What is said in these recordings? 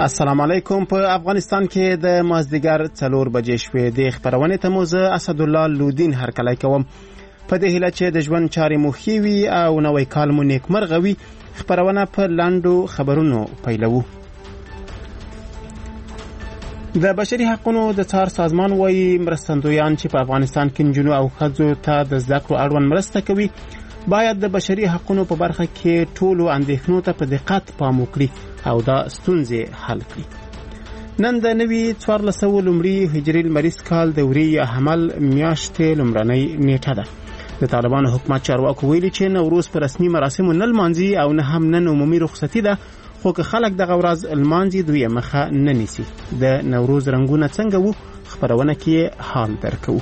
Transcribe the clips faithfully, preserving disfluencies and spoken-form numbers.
السلام علیکم. په افغانستان کې د مازدیګر څلور بجې شوې د خبرونې ته مو زه اسدالله لودین هرکلی کوم. په دې هیله چې د ژوند چارې مو ښې وي او نوی کال مو نیکمرغه وي، خبرونه په لنډو خبرونو پیلوو. د بشري حقوقو د څار سازمان وايي مرستندویان چې په افغانستان کې نجونو او ښځو ته د زده کړو اړوند مرسته کوي باید د بشري حقوقو په برخه کې ټولو اندېښنو ته په دقت پام وکړي او دا ستونزې حل کړي. نن د نوي څوارلس سوه لومړي هجري لمریز کال د وري حمل میاشتې لومړنۍ نیټه ده. د طالبانو حکومت چارواکو ویلي چې نوروز په رسمي مراسمو نه لمانځي او نه هم نن عمومي رخصتي ده، خو که خلک دغه ورځ لمانځي دوی مخه نه نیسي. د نوروز رنګونه څنګه وو خبرونه کې حال درکوو.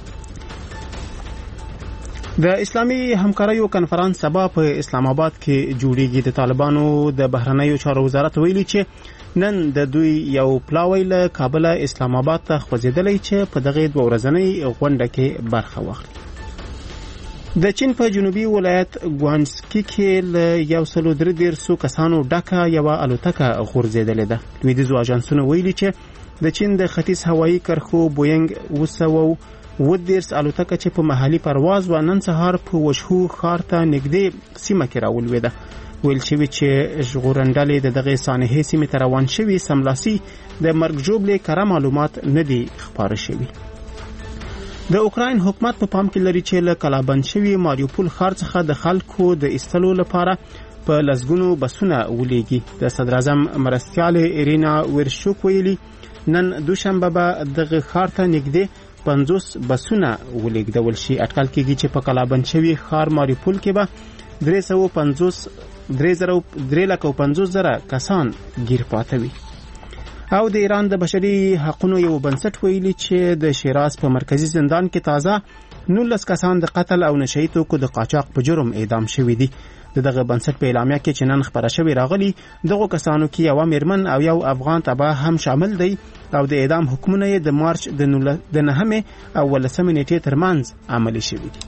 د اسلامي همکاریو کنفرانس سبا په اسلام آباد کې جوړیږي. د طالبانو د بهرنیو چارو وزارت ویلي چې نن د دوی یو پلاوی له کابل اسلام آباد ته خوځېدلی چې په دغه دوه ورځنۍ غونډه کې برخه واخلي. د چین په جنوبي ولایت ګوانسکي کې له یو سلو درې دېرشو کسانو ډکه یوه الوتکه غورځېدلې ده. لویدیځو اژانسونو ویلي چې د چین د ختیځ هوایي کرښو بوینګ اوه سوه اووه دېرش الوتکه چې په محلي پرواز و نن سهار په وشهو ښار ته نږدې سیمه کې راولوېده. ویل شوي چې ژغورنډلې د دغې سانحې سیمې ته روان شوي سملاسي د مرګ ژوبلې کره معلومات نه دي خپاره شوي. د اوکراین حکومت په پام کې لري چې له کلابند شوي ماریوپول ښار څخه د خلکو د ایستلو لپاره په لسګونو بسونه ولیږي. د صدراعظم مرستیالې ایرینا ویرشوک ویلي نن دوشنبه به دغه ښار ته نږدې پنځوس بسونه ولیږدول شي. اټکل کېږي چې په کلابند شوي ښار ماریوپول کې به درې سوه پنځوس درې زره درې لکه پنځوس زره کسان ګیر پاته وي. او د ایران د بشري حقوقو یو بنسټ ویلي چې د شیراز په مرکزی زندان کې تازه نولس کسان د قتل او نشه یي توکو د قاچاق په جرم اعدام شوي دي. د دغه بنسټ په اعلامیه کې چې نن خبره شوې راغلي دغه کسانو کې یو میرمن او یو افغان تبع هم شامل دی او د اعدام حکمونه د مارچ د نهمې او ولسمې نیټې ترمنځ عملي شوي دي.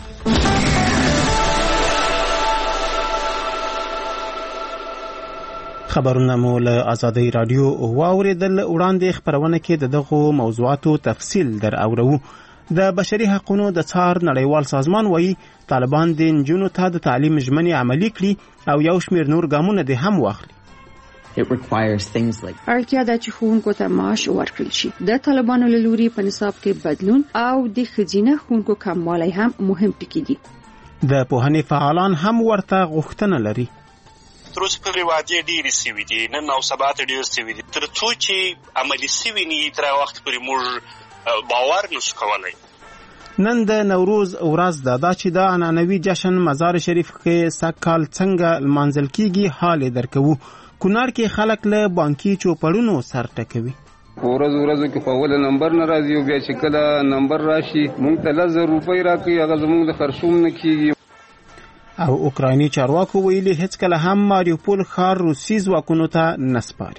خبرونه مو له آزادۍ رادیو واوریدل. وړاندې خبرونه کې د دغو موضوعاتو تفصیل در اورو. د بشري حقوقو د څار نړیوال سازمان وایي طالبان د نجونو ته د تعلیم ژمنې عملي کړي او یو شمېر نور ګامونه دې هم واخلي. اړتیا ده چې ښوونکو ته معاش ورکړل شي. د طالبانو له لوري په نصاب کې بدلون او د ښځینه ښوونکو کموالی هم مهم ټکي دي. د پوهنې فعالان هم ورته غوښتنه لري. تر اوسه پورې وعدې ډېرې سوي دي، نن او سبا ته ډېر سوي دي. تر څو چې عملي سوي نه وي تر هغه وخت پورې موږ باور نشو کولی. نن د نوروز ورځ ده. دا چې د عنعنوي جشن مزار شریف کې سږ کال څنګه لمانځل کیږي حال یې درکوو. کونړ کې خلک له بانکي چوپړونو سر ټکوي. ورځ ورځ کې په اوله نمبر نه راځي او بیا چې کله نمبر راشي مونږ ته لس زره روپۍ راکوي، هغه زمونږ د خرشوم نه کیږي. او اوکرایني چارواکو ویلي هیڅ کله هم ماریوپول ښار روسي ځواکونو ته نه سپاري.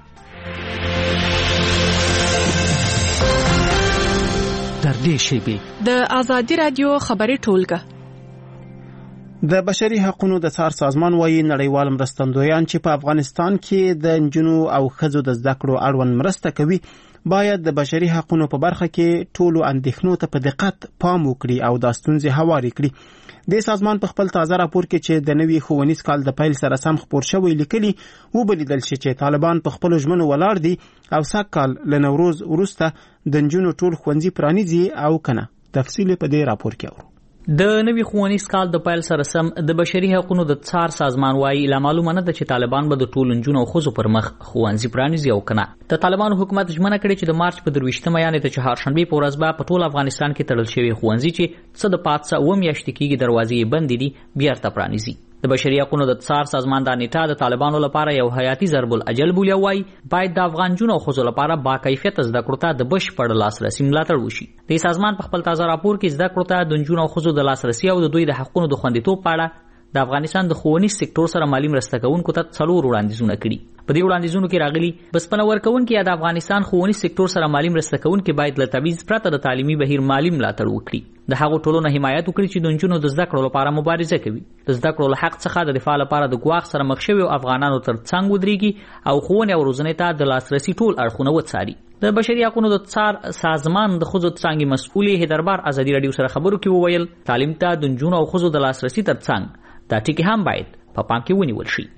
در دې شیبې د آزادي رادیو خبري ټولګه. د بشري حقوقو د څار سازمان وايي نړیوال مرستندویان چې په افغانستان کې د نجونو او ښځو د زده کړو اړوند مرسته کوي باید د بشري حقوقو په برخه کې ټولو اندېښنو ته په دقت پام وکړي او دا ستونزې هوارې کړي. د سازمان په خپل تازه راپور کې چې د نوي ښوونیز کال د پیل سره سم خپور شوی لیکلي وبلیدل شي چې طالبان په خپل ژمنو ولاړ دي او سږ کال له نوروز وروسته د نجونو ټول ښوونځي پرانیزي او کنه. تفصیل په دې راپور کې اورو. د نوي ښوونیز کال د پیل سره سم د بشري حقوقو د څار سازمان وايي لا معلومه نه ده چې طالبان به د ټولو نجونو او ښځو پر مخ ښوونځي پرانیزي او کنه. د طالبانو حکومت ژمنه کړې چې د مارچ په درویشتمه یعنې د چهارشنبې په ورځ به په ټول افغانستان کې تړل شوي ښوونځي چې څه د پاتې اوه میاشتې کېږي دروازې یې بندې دي بیرته پرانیزي. د بشري حقوقو د څار سازمان دا نیټه د طالبانو لپاره یو حیاتي ضرب الاجل بولي او وايي باید د افغان جنو او ښځو لپاره با کیفیت زده کړو ته د بشپړ لاسرسي ملاتړ وشي. د سازمان په خپل تازه راپور کې زده کړو ته د جنو او ښځو د لاسرسي او د دوی د حقوقو د خوندیتوب په اړه د افغانستان د ښوونیز سکتور سره مالی مرسته کوونکو ته څلور وړاندیزونه کړي. په دې وړاندیزونو کې راغلي بسپنه ورکوونکي یا د افغانستان ښوونیز سکتور سره مالی مرسته کوونکي باید له تبعیض پرته د تعلیمي بهیر مالی ملاتړ وکړي. د هغو ټولو نه حمایت وکړي چې د نجونو د زده کړو لپاره مبارزه کوي. د زده کړو له حق څخه د دفاع لپاره د ګواښ سره مخ شوي افغانانو تر څنګ ودرېږي او ښوونې او روزنې ته د لاسرسي ټول اړخونه وڅاري. د بشري حقوقو د څار سازمان د ښځو څانګې مسؤلې هیدربار ازادي راډیو سره خبرو کې وویل تعلیم ته د نجونو او ښځو د لاسرسي تر څنګ دا ټکي هم باید په پام کې ونیول شي.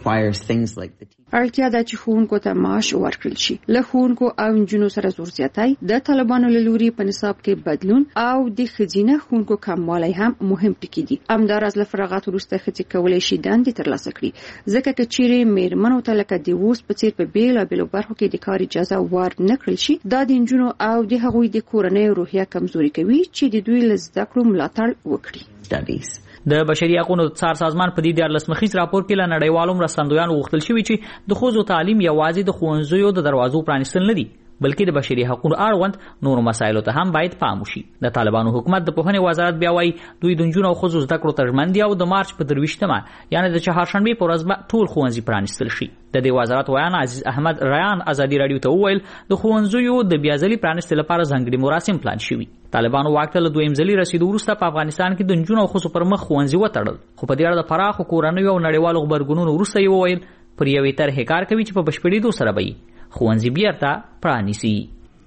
اړتیا ده چې ښوونکو ته معاش ورکړل شي. له ښوونکو او نجونو سره زور زیاتی د طالبانو له لوري په نصاب کې بدلون او د ښځینه ښوونکو کموالی هم مهم ټکي دي. همداراز له فراغت وروسته ښځې کولی شي دندې ترلاسه کړي، ځکه که چیرې میرمنو ته لکه د اوس په څیر په بیلابیلو برخو کې د کار اجازه ور نه کړل شي، دا د نجونو او د هغوی د کورنۍ روحیه کمزوري کوي چې د دوی له زده کړو ملاتړ وکړي. د بشري حقوقو څار سازمان په دې دیارلس مخیز راپور کې له نړیوالو مرستندویانو غوښتل شوي چې د ښځو تعلیم یوازې د ښوونځیو د دروازو پرانیستل نه دي، بلکې د بشري حقوقو اړوند نورو مسایلو ته هم باید پام وشي. د طالبانو حکومت د پوهنې وزارت بیا وايي دوی د نجونو او ښځو زده کړو ته ژمن دي او د مارچ په درویشتمه یعنې د چهارشنبې په ورځ به ټول ښوونځي پرانیستل شي. د دې وزارت ویاند عزیز احمد ریان ازادي راډیو ته وویل د ښوونځیو د بیا ځلي پرانیستلو لپاره ځانګړي مراسم پلان شوي. طالبانو واک ته له دویم ځلي رسیدو وروسته په افغانستان کې د نجونو او ښځو پر مخ ښوونځي وتړل، خو په دې اړه د پراخو کورنیو او نړیوالو غبرګونونو وروسته یې وویل پر یوې طرحې کار کوي چې په بشپړېدو سره به یې ښوونځي بیرته پرانیسي.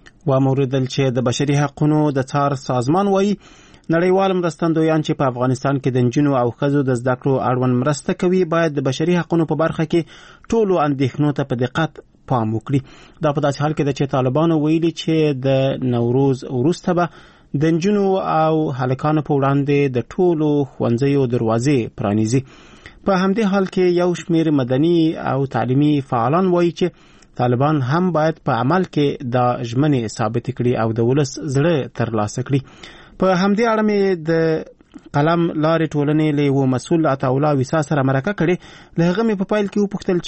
واوریدل چې د بشري حقوقو د څار سازمان وایي نړیوال مرستندویان چې په افغانستان کې د نجونو او ښځو د زده کړو اړوند مرسته کوي باید د بشري حقوقو په برخه کې ټولو اندېښنو ته په دقت پام وکړي. دا په داسې حال کې ده چې طالبانو ویلي چې د نوروز وروسته به د نجونو او هلکانو په وړاندې د ټولو ښوونځیو دروازې پرانیزي. په همدې حال کې یو شمېر مدني او تعلیمي فعالان وایي چې طالبان هم باید په عمل کې د ژمنې ثابت کړي او د ولس زړه ترلاسه کړي. په همدې اړه مې د قلم لارې ټولنې له یو مسؤل عطاالله ویسا سره مرکه کړې. له هغه مې په پیل کې وپوښتل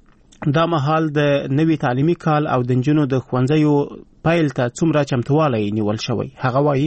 چې دا مهال د نوي تعلیمي کال او د نجونو د ښوونځیو پیل ته څومره چمتوالی نیول شوی. هغه وایي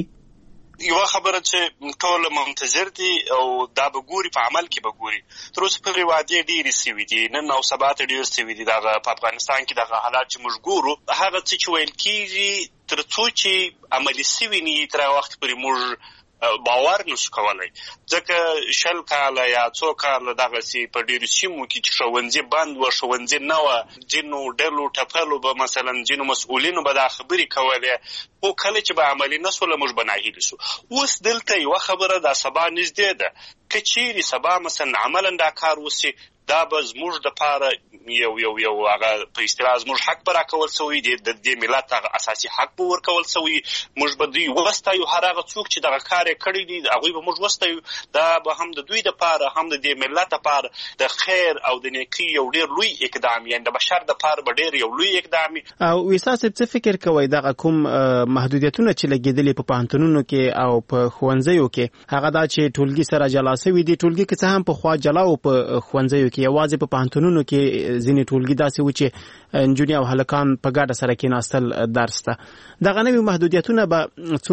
یو خبره چې ټول منتظر دي او دا به ګوري په عمل کې به ګوري. تر اوسه پورې وعدې ډېرې سوي دي، نن او سبا ته ډېر سوي دي. دغه په افغانستان کې دغه حالات چې موږ ګورو هغه څه چې ویل کېږي تر څو چې عملي سوي نه تر وخت پورې موږ باور نشو کولای، ځکه شل کاله یا څو کاله دغسې په ډېرو سیمو کې چې ښوونځي بند وه، ښوونځي نه وه، ځینو ډلو ټپلو به مثلا ځینو مسؤلینو به دا خبرې کولې، خو کله چې به عملي نه سوله موږ به ناهیلي سو. اوس دلته یوه خبره دا سبا نږدې ده، که چیرې سبا مثلا عملا دا کار وسي دا به زموږ دپاره یو یو یو هغه په اصطلاح زموږ حق به راکول سوی دی، د دې ملت هغه اساسي حق به ورکول سوی. موږ به دوی وستایو، هر هغه څوک چې دغه کار یې کړی دی هغوی به موږ وستایو. دا به هم د دوی دپاره هم د دې ملت دپاره د خیر او د نیکۍ یو ډېر لوی اقدام، یعنې د بشر دپاره به ډېر یو لوی اقدام. او ویسا صاحب څه فکر کوئ دغه کوم محدودیتونه چې لګېدلي په پوهنتونونو کې او په ښوونځیو کې، هغه دا چې ټولګي سره جلا سوي دي، ټولګي که څه هم پخوا جلا و په ښوونځیو کې، یوازې په پوهنتونونو کې ځینې ټولګي داسې و چې نجونې او هلکان په ګډه سره کېناستل درس ته. دغه نوي محدودیتونه به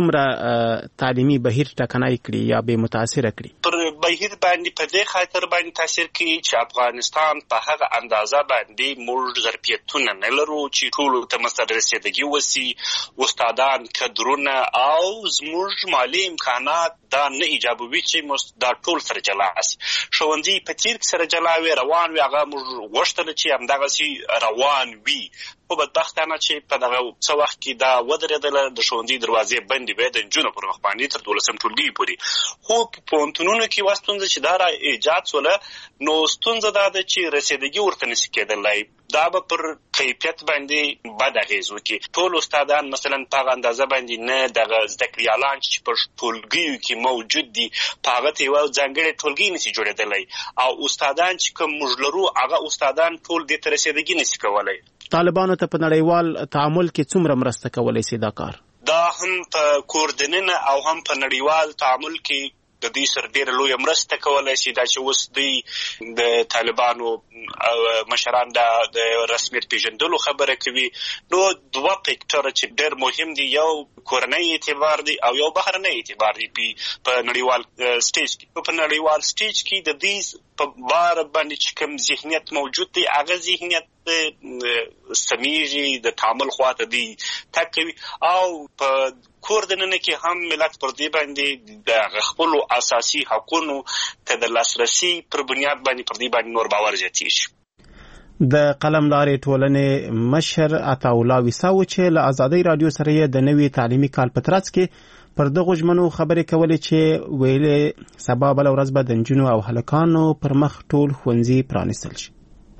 څومره تعلیمي بهیر ټکنی کړي یا به متاثره کړي؟ پر بهیر باندې په دې خاطر باندې تاثیر کوي چې افغانستان په هغه اندازه باندې موږ ظرفیتونه نه لرو چې ټولو ته مثلا رسېدګي وسي، استادان، کدرونه او زموږ مالي امکانات دا نه ایجابوي چې دا ټول سره جلا سي. ښوونځي په تیر کې سره جلا وي، روان وي، هغه موږ غوښتل چې همدغسې روان وي، خو بدبختانه چې په دغه څه وخت کې دا ودرېدله، د ښوونځي دروازې بندې وې د نجونو پر مخ باندې تر دولسم ټولګي پورې. خو په پوهنتونونو کې یوه ستونزه چې دا را ایجاد سوله، نو ستونزه دا ده چې رسېدګي ورته نشي کېدلی. دا به پر کیفیت باندې بد اغېز وکړي. ټول استادان مثلا په هغه اندازه باندې نه دغه زده کړیالان چې په ټولګیو کې موجود دي په هغه ته یوه ځانګړې ټولګي نشي جوړېدلی، او استادان چې کوم موږ لرو هغه استادان ټول دې ته رسېدګي نشي کولی. طالبانو ته په نړیوال تعامل کې څومره مرسته کولی سي دا کار؟ دا هم په کوردننه او هم په نړیوال تعامل کې د دوی سره ډېره لویه مرسته کولی شي. دا چې اوس دوی د طالبانو مشران د رسمیت پیژندلو خبره کوي. نو دوه فیکټره چې ډېر مهم دي، یو کورنۍ اعتبار دی او یو بهرنۍ اعتبار دی په نړیوال سټیج کې. په نړیوال سټیج کې د دې په بار باندې چې کوم ذهنیت موجود دی، هغه ذهنیت سمیږي، د تعامل خواته دی تک کوي، او په کور دننه کې هم ملت پر دې باندې د خپلو اساسي حقونو ته د لاسرسي پر بنیاد باندې پر دې باندې نور باور زیاتېږي. د قلم لارې ټولنې مشر عطاالله ویساو چې له ازادۍ رادیو سره یې د نوي تعلیمي کال په ترڅ کې پر دغو ژمنو خبرې کولې چې ویلې سبا بله ورځ به د نجونو او هلکانو پر مخ ټول ښوونځي پرانیستل شي.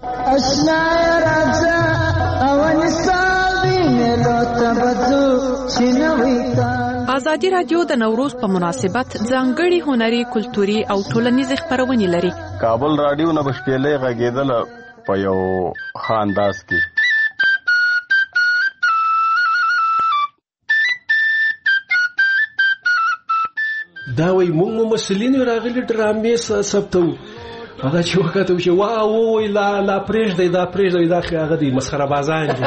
ازادي رادیو د نوروز په مناسبت ځانګړي هنري، کلتوري او ټولنیزې خپرونې لري. کابل رادیو نه بشپېلې غږېدله په یو ښه انداز کې. دا وایي موږ مسلین راغلي ډرامې ثبتو. هغه چې وکتو چې واو وای لا لا پرېږدئ دا پرېږدئ دا هغه دی مسخره بازان دي.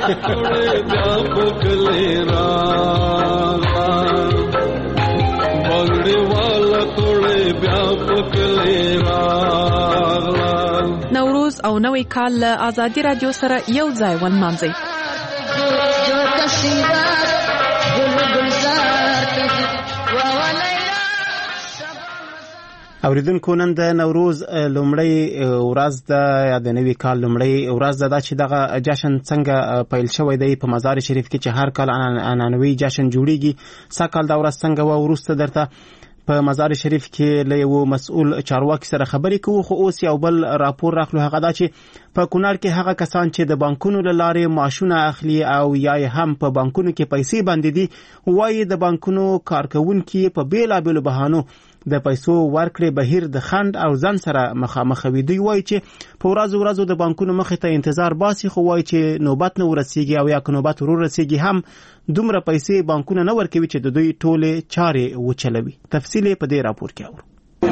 نوروز او نوی کال له ازادي رادیو سره یو ځای ونمانځئ. اوریدونکو، نن د نوروز لومړی ورځ ده یا د نوي کال لومړی ورځ ده چې دغه جشن څنګه پیل شوی دی په مزار شریف کې چې هر کال عنعنوي جشن جوړیږي. سږ کال دا ورځ څنګه وه وروسته درته په مزار شریف کې له یو مسؤل چارواکي سره خبرې کوو. خو اوس یو بل راپور راخلو، هغه دا چې په کونړ کې هغه کسان چې د بانکونو له لارې معاشونه اخلي او یا هم په بانکونو کې پیسې باندې دي، وایي د بانکونو کارکوونکي په بیلابیلو بهانو د پیسو ورکړې بهیر د خند او ځن سره مخامخ وي. دوی وایي چې په ورځو ورځو د بانکونو مخې ته انتظار باسي، خو وایي چې نوبت نه ورسیږي او یا که نوبت ورو رسیږي هم دومره پیسې بانکونه نه ورکوي چې د دوی ټولې چارې وچلوي. تفصیل په دې راپور کې اورو.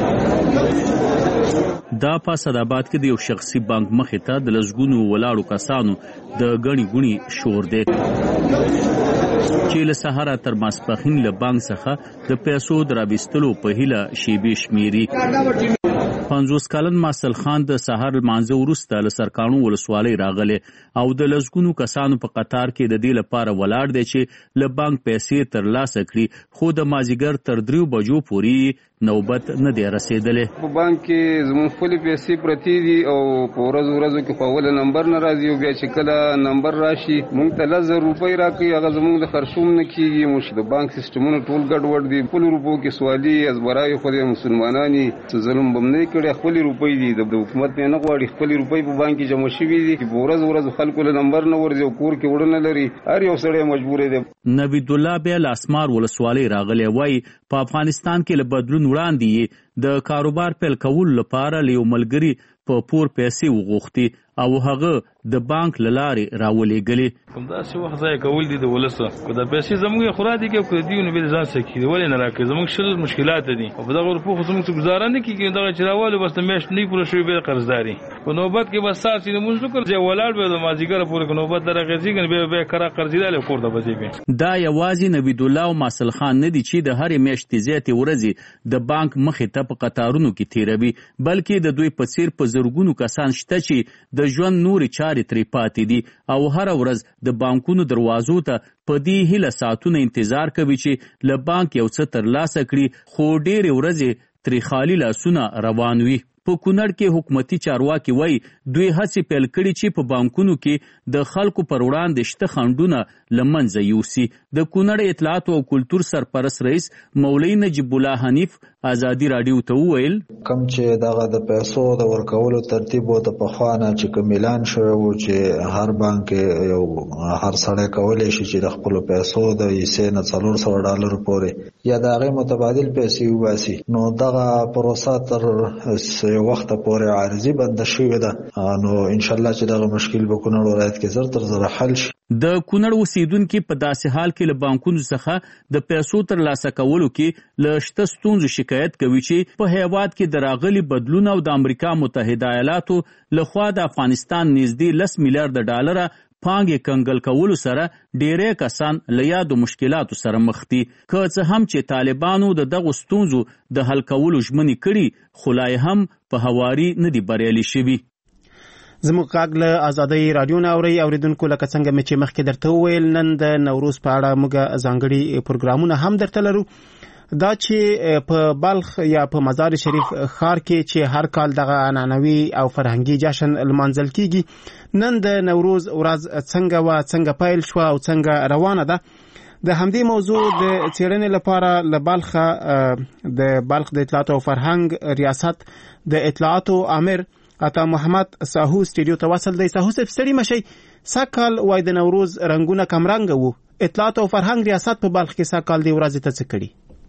دا په اسداباد کې د یو شخصي بانک مخې ته د لسګونو ولاړو کسانو د غړي غوني شور دی چې له سهاره تر ماسپښین له بانک څخه د پیسو درابستلو په هیله شیبې شمیري. پنځوس کلن ماسل خان د سهار لمانځه وروسته له سرکانو ولسوالۍ راغلی او د لسګونو کسانو په قطار کې د دې لپاره ولاړ دی چې له بانک پیسې ترلاسه کړي، خو د مازیګر تر دریو بجو پورې نوبت نه دی رسېدلی. په بانک کې زموږ خپلې پیسې پرتې دي او په ورځو ورځو کې په اوله نمبر نه راځي او بیا چې کله نمبر راشي موږ ته لس زره روپۍ راکوي، هغه زموږ د خرڅوم نه کېږي. موږ د بانک سیسټمونه ټول ګډوډ دي. خپلو روپو کې سوالي ازبرایي خو د مسلمانان څه ظلم به م نه کړی. خپلې روپۍ دي، د حکومت نه نه غواړي. خپلې روپۍ په بانک کې جمع شوي دي چې په ورځو ورځو خلکو له نمبر نه ورځي او کور کې وړه نه لري. هر یو سړی مجبور دی. نوید الله بیا له اسمار ولسوالۍ راغلی، وایي په افغانستان کې له بدلون وړاندې د کاروبار پیل کولو لپاره له یو ملګري په پور پیسې وغوښتي او هغه د بانک له لارې راولېږلې. همداسې وخت ضایع کول دي د ولسه، که دا پیسې زموږ خورا دي که د دیو نه بېل ځان څه کېږي ولې نه راکوي. زموږ شل مشکلات دي او په دغه روپو خو زموږ څه ګزاره نه کېږي. دغه چې راولو بس د میاشت نه پوره شوي بیا قرضداري په نوبت کې بس سهار چې لمونځ وکړو ځای ولاړ به د مازدیګره پورې که نوبت درغځېږي بیا بیا کرا قرضېدلی کور ته به ځې. دا یوازې نوید الله او ماسل خان نه دي چې د هرې میاشتې زیاتې ورځې د بانک مخې ته په قطارونو کې تېروي، بلکې د دوی په څېر په زرګونو کسان شته چې د ژوند نورې چارې ترې پاتې دي او هره ورځ د بانکونو دروازو ته په دې هیله ساعتونه انتظار کوي چې له بانک یو څه ترلاسه کړي، خو ډېرې ورځې ترې خالي لاسونه روان وي. په کونړ کې حکومتي چارواکي وایي دوی هڅې پیل کړي چې په بانکونو کې د خلکو پر وړاندې شته خنډونه له منځه یوسي. د کونړ اطلاعات او کلتور سرپرست رئیس مولوي نجیب الله حنیف ازادي رادیو ته وویل کوم چې دغه د پیسو د ورکولو ترتیب و د پخوانه چې کوم اعلان شوی و چې هر بانک یو هر سړی کولی شي چې د خپلو پیسو د حصې نه څلور سوه ډالرو پورې یا د هغې متبادل پیسې وباسي، نو دغه پروسه تر یو وخته پورې عارضي بنده شوې ده. نو انشاءالله چې دغه مشکل به کونړ ولایت کې زر تر زره حل شي. د کونړ اوسیدونکي په داسې حال کې له بانکونو څخه د پیسو ترلاسه کولو کې له شته ستونزو شکایت کوي چې په هیواد کې د راغلي بدلون او د امریکا متحده ایالاتو لخوا د افغانستان نږدې لس میلیارډ ډالره پانګې کنګل کولو سره ډیری کسان له یادو مشکلاتو سره مخ دي. که څه هم چې طالبانو د دغو ستونزو د حل کولو ژمنې کړي خو لا هم په هواري نه دي بریالي شوي. زموږ غږ له ازادۍ راډیو نه اورئ. اوریدونکو لکه څنګه مې چې مخکې درته وویل نن د نوروز په اړه موږ ځانګړي پروګرامونه هم درته لرو. دا چې په بلخ یا په مزار شریف ښار کې چې هر کال دغه عنعنوي او فرهنګي جشن لمانځل کیږي نن د نوروز ورځ څنګه و څنګه پیل شو او څنګه روانه ده د همدې موضوع د څېړنې لپاره له بلخ د بلخ د اطلاعات او فرهنګ ریاست د اطلاعاتو امیر عطا محمد ساهو سټوډیو ته وصل دی. ساهو صاحب ستړي مشئ. ساکال وای د نوروز رنگونه کم رنګ وو. اطلاعات او فرهنګ ریاست په بلخ کې ساکال دی ورځ ته څه کړي؟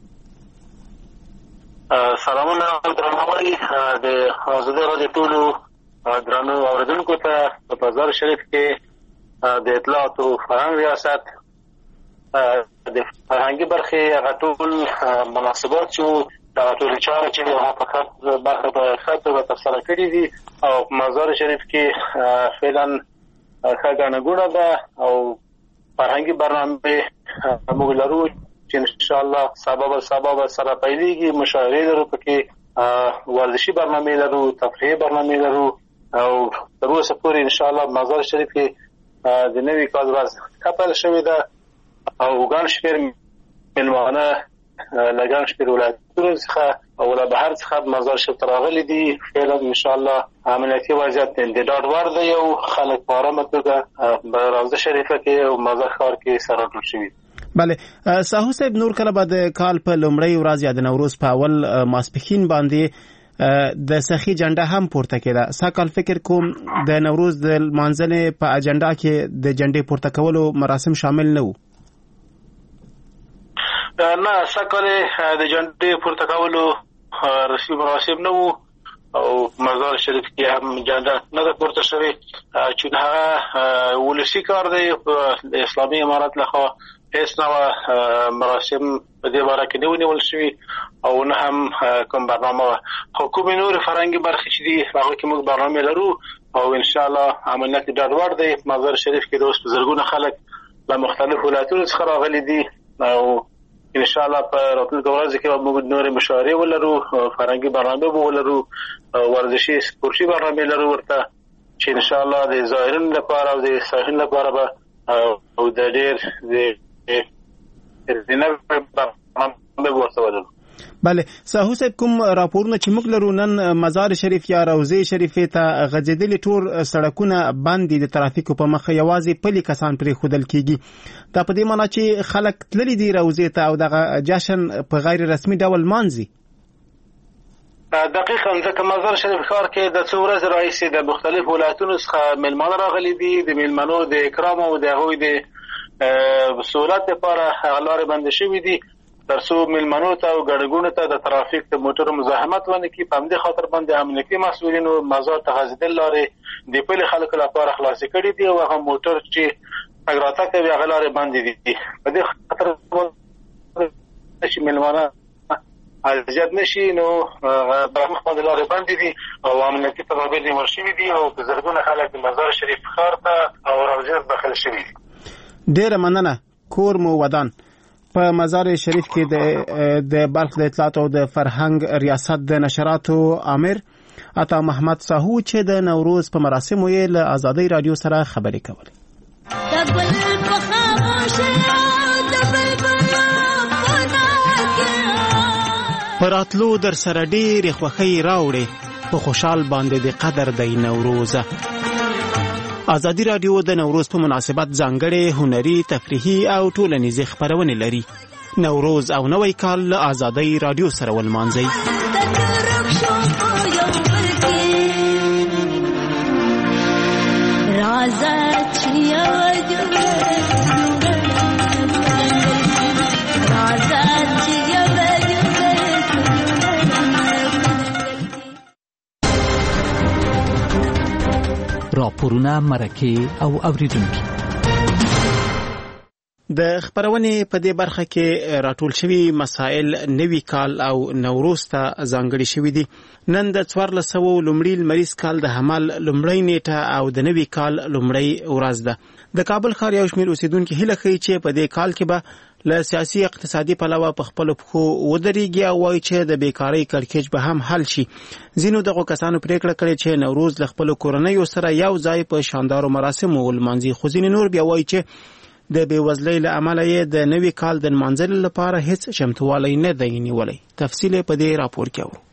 سلامونه درناوی د ازادۍ راډیو ټولو درنو اوریدونکو ته په مزار شریف کې د اطلاعات او فرهنګ ریاست د فرهنګي برخې هغه ټول مناسبات چې دا ټول چاره چې هغه فقط برخه په خاطر په تفصیل کړی دي او مزار شریف کې فعلا ښه ګڼه ده او فرهنګي برنامه موږ لرو چې ان شاء الله سبب سبب سره پیلېږي. مشاعرې لرو پکې ورزشي برنامه لرو تفریحي برنامه لرو او تر اوسه پورې ان شاء الله مزار شریف کې د نوي کال ورځ کپل شوې ده او ګڼ شمېر مېلمانه له ګڼ شمېر ولایتونو څخه او له بهر څخه مزار شریف ته راغلي دي. فعلا ان شاء الله امنیتي وضعیت د ډاډ وړ دی او خلک په ارامه توګه په روضه شریفه کې او مزار ښار کې سره راټول شوي. بله ساهو صاحب نور کله به د کال په لومړۍ ورځ یا د نوروز په اول ماسپښین باندې د سخي جنډه هم پورته کېده. ساکال فکر کوم د نوروز د لمانځنې په اجنډا کې د جنډې پورته کولو مراسم شامل نه وو. نه ساکال د جنډې پورته کولو رسمي مراسم نه وو او مزار شریف کې هم جنډه نه ده پورته شوې چې هغه ولسي کار دی د اسلامي امارت لخوا هیڅ نوع مراسم په دې باره کې نه ونیول شوي او نه هم کوم برنامه خو کومې نورې فرهنګي برخې چې دي هغه کې موږ برنامې لرو او ان شاء الله امنیت ډاډ وړ دی. مزار شریف کې د اوس په زرګونه خلک له مختلفو ولایتونو څخه راغلي دي او ان شاء الله په راتلونکي ورځ کې به موږ نورې مشاعرې ولرو فرهنګي برنامه به ولرو ورزشي سپورتي برنامې لرو ورته چې ان شاء الله د زائرینو لپاره او د سایحین لپاره به او د ډېر د بله ساهو صاحب کوم راپورونه چې موږ لرو نن مزار شریف یا روضه شریفې ته غځېدلي ټول سړکونه بند دي د ترافیکو په مخه یوازې پلي کسان پرې ښودل کېږي. دا په دې معنی چې خلک تللي دي روضې ته او دغه جشن په غیر رسمي ډول مانځي. دقیقاً ځکه مزار شریف ښار کې د څو ورځې راهیسې د مختلفو ولایتونو څخه میلمانه راغلي دي. د میلمنو د اکرام او د هغوی د سہولت لپاره هغه لارې بندې شوې دي تر څو میلمنو ته او ګڼه ته د ترافیک د موټرو مزاحمت ونه کړي. په همدې خاطر باندې امنیتي مسؤلینو مزار ته غځېدل لارې د پلي خلکو لپاره خلاصې کړي دي او هغه موټر چې تګ راتګ کوي هغه لارې بندې دي. په دې خاطر چې میلمانه اذیت نشي نو په مخ باندې لارې بندې دي او امنیتي تدابیر نیول شوي دي او په زرګونه خلک د مزار شریف ښار ته او روضې ته داخل شوي دي. ډیره مننه. کور مو ودان. په مزار شریف کې د د بلخ د اطلاعات او د فرهنګ ریاست د نشراتو امیر عطا محمد ساهو چې د نوروز په مراسمو یې له ازادۍ راډیو سره خبرې کولې. پراتلو در سره ډېرې خوښۍ راوړې په خوشحال باندې د قدر دی نوروزه. ازادي راډیو د نوروز په مناسبت ځانګړې هنري تفریحي او ټولنیزې خپرونې لري. نوروز او نوی کال له ازادي راډیو سره ولمانځئ. راپورونه مرکه او اوریدونکي د خبرونې په دې برخه کې راټول شوي مسائل نوي کال او نوروز ته ځانګړي شوي دي. نن د څوارلس سوه لومړي لمریز کال د حمل لومړۍ نیټه او د نوي کال لومړۍ ورځ ده. د کابل ښار یو شمېر اوسیدونکي هیله کوي چې په دې کال کې به له سیاسي اقتصادي پلوه په خپلو پښو ودرېږي او وایي چې د بیکارۍ کړکېچ به هم حل شي. ځینو دغو کسانو پرېکړه کړې چې نوروز له خپلو کورنیو سره یو ځای په شاندارو مراسمو ولمانځي، خو ځینې نور بیا وایي چې د بېوزلۍ له امله یې د نوي کال د نمانځلو لپاره هیڅ چمتووالی نه دی نیولی. تفصیل یې په دې راپور کې اورو.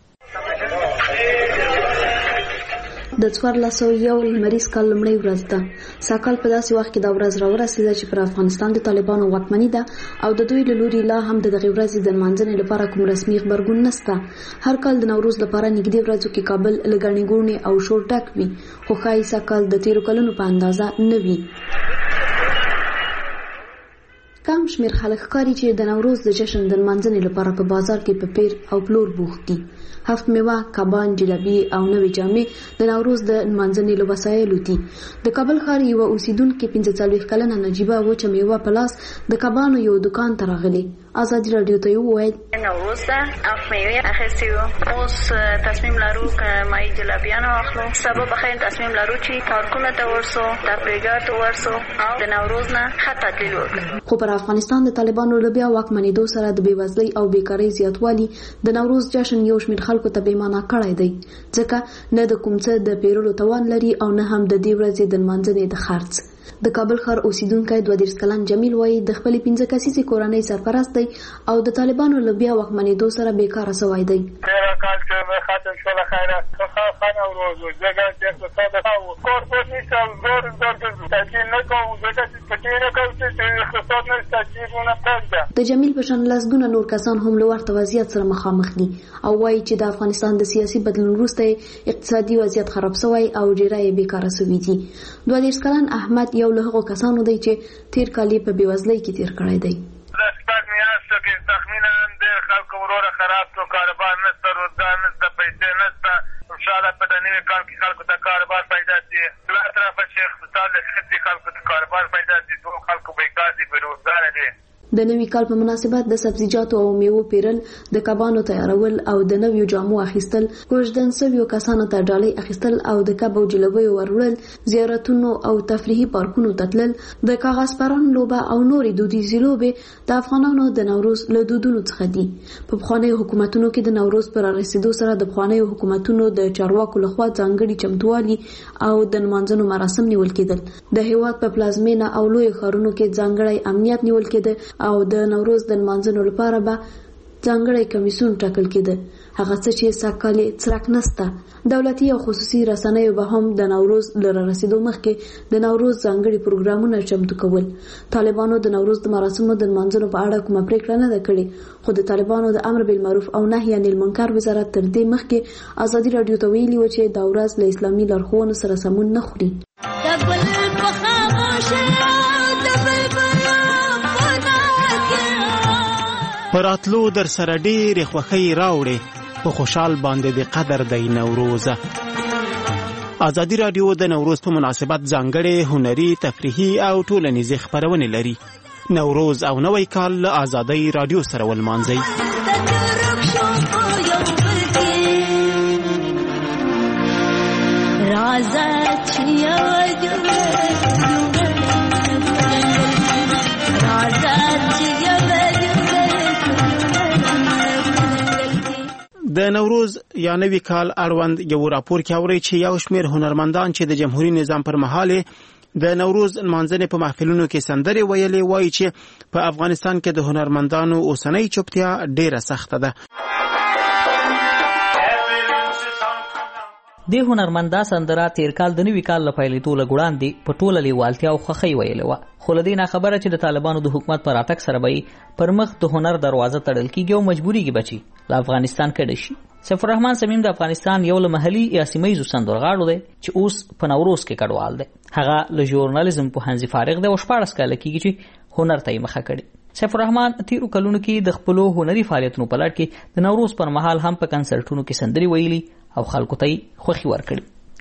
د څوارلس سوه یو لمریز کال لومړۍ ورځ ده. سږکال په داسې وخت کې دا ورځ راورسېده چې پر افغانستان د طالبانو واکمني ده او د دوی له لوري لا هم د دغې ورځې د نمانځنې لپاره کوم رسمي غبرګون نشته. هر کال د نوروز لپاره نږدې ورځو کې کابل له ګڼې ګوڼې او شور ډک وي، خو ښایي سږکال د تېرو کلونو په اندازه نه وي. کم شمېر خلک ښکاري چې د نوروز د جشن د نمانځنې لپاره په بازار کې په پیر او پلور بوخت دي. هفت میوه، کبان، جلبي او نوې جامې د نوروز د نمانځنې له وسایلو دي. د کابل ښار یوه اوسیدونکې پنځه څلوېښت کلنه نجیبه وچه میوه په لاس د کبانو یو دکان ته راغلې. ازادي راډیو ته یې وویل نوروز ده، هفت میوې اخیستې وو، اوس تصمیم لرو که مایي جلبیان واخلو. سبا بخیر تصمیم لرو چې پارکونو ته ورسو، تفریحګاه ته ورسو او د نوروز نه ښه تدلیل وکړو. خو پر افغانستان د طالبانو له بیا واکمنېدو سره د بېوزلۍ او بیکارۍ زیاتوالي د نوروز جشن یو شمېر خلکو ته بې معنا کړی دی، ځکه نه د کوم څه د پیرلو توان لري او نه هم د دې ورځې د نمانځنې د خرڅ. د کابل ښار اوسیدونکی دوه دېرش کلن جمیل وایي د خپلې پنځه کسیزې کورنۍ سرپرست دی او د طالبانو له بیا واکمنېدو سره بیکاره سوی دی. تېره کال چې مې ختم شوله خیره ښه نوروز و، ځکه چې اقتصاد ښه و، کور پور نشته، زور زور تجهیل نه کوو، ځکه چې پټې نه کوو چې اقتصاد نشته، چیزونه پرېږده. د جمیل په شان لسګونه نور کسان هم له ورته وضعیت سره مخامخ دي او وایي چې د افغانستان د سیاسي بدلون وروسته اقتصادي وضعیت خراب سوی او ډېری یې بیکاره سوي دي. دوه دېرش کلن احمد یو له هغو کسانو دی چې تیر کال یې په بېوزلۍ کې تیر کړی دی. د شپږ میاشتو کې تخمینا ډېر خلکو وروره خراب شو، کاروبار نشته، روزګار نشته، پیسې نشته. انشاءالله په د نوي کال کې خلکو ته کاروبار پیدا شي. بله طرفه چې اقتصاد له ښه شي، خلکو ته کاروبار پیدا شي، ټول خلکو بیکار دي، بېروزګاره دي. د نوي کال په مناسبت د سبزیجاتو او میوو پیرل، د کبانو تیارول او د نویو جامو اخیستل، کوژدن سویو کسانو ته ډالۍ اخیستل او د کب او جلبیو وروړل، زیارتونو او تفریحي پارکونو ته تلل، د کاغذ پران لوبه او نورې دودیزې لوبې د افغانانو د نوروز له دودونو څخه دي. په پخوانیو حکومتونو کې د نوروز پر رسیدو سره د پخوانیو حکومتونو د چارواکو لخوا ځانګړي چمتووالي او د نمانځنو مراسم نیول کېدل. د هېواد په پلازمینه او لویو ښارونو کې ځانګړی امنیت نیول کېده او د نوروز د نمانځنو لپاره به ځانګړی کمیسیون ټاکل کېده. هغه څه چې سږکال یې څرک نسته. دولتي او خصوصي رسنیو به هم د نوروز له رارسېدو مخکې د نوروز ځانګړي پروګرامونه چمتو کول. طالبانو د نوروز د مراسمو د نمانځنو په اړه کومه پرېکړه نه ده کړې، خو د طالبانو د امر بالمعروف او نهي عن المنکر وزارت تر دې مخکې ازادي راډیو ته ویلي و چې دا ورځ له اسلامي لارښوونو سره سمون نه خوري. پراتلو در سره ډېرې خوښۍ راوړې، په خوشحال باندې د قدر دی نوروزه. ازادي راډیو د نوروز په مناسبت ځانګړې هنري، تفریحي او ټولنیزې خپرونې لري. نوروز او نوی کال له ازادۍ راډیو سره ولمانځئ. د نوروز یا نوي کال اړوند یو راپور کې اوري چې یو شمېر هنرمندان چې د جمهوریت نظام پر مهال د نوروز نمانځنې په محفلونو کې سندرې ویلې وایي چې په افغانستان کې د هنرمندانو اوسنۍ چوپتیا ډېره سخته ده. د هنرمندا سندره تیر کال د نوي کال له پیلېدو له وړاندې په ټوله لیوالتیا او خوښۍ ویلې وه، خو له دې نه خبره چې د طالبانو د حکومت پر راتګ سره به پر مخ د هنر دروازه تړل کېږي او مجبورېږي به چې له افغانستان کډه شي. سیف الرحمن سمیم د افغانستان یو له محلي یا سیمه ییزو سندرغاړو دی چې اوس په نوروز کې کډوال دی. هغه له ژورنالیزم پوهنځي فارغ دی او شپاړس کاله کېږي چې هنر ته یې مخه کړې. سیف الرحمن تیرو کلونو کې د خپلو هنري فعالیتونو په لړ کې د نوروز پر مهال هم په کنسرټونو کې سندرې ویلي او خلکو ته یې خوښي ورکړې.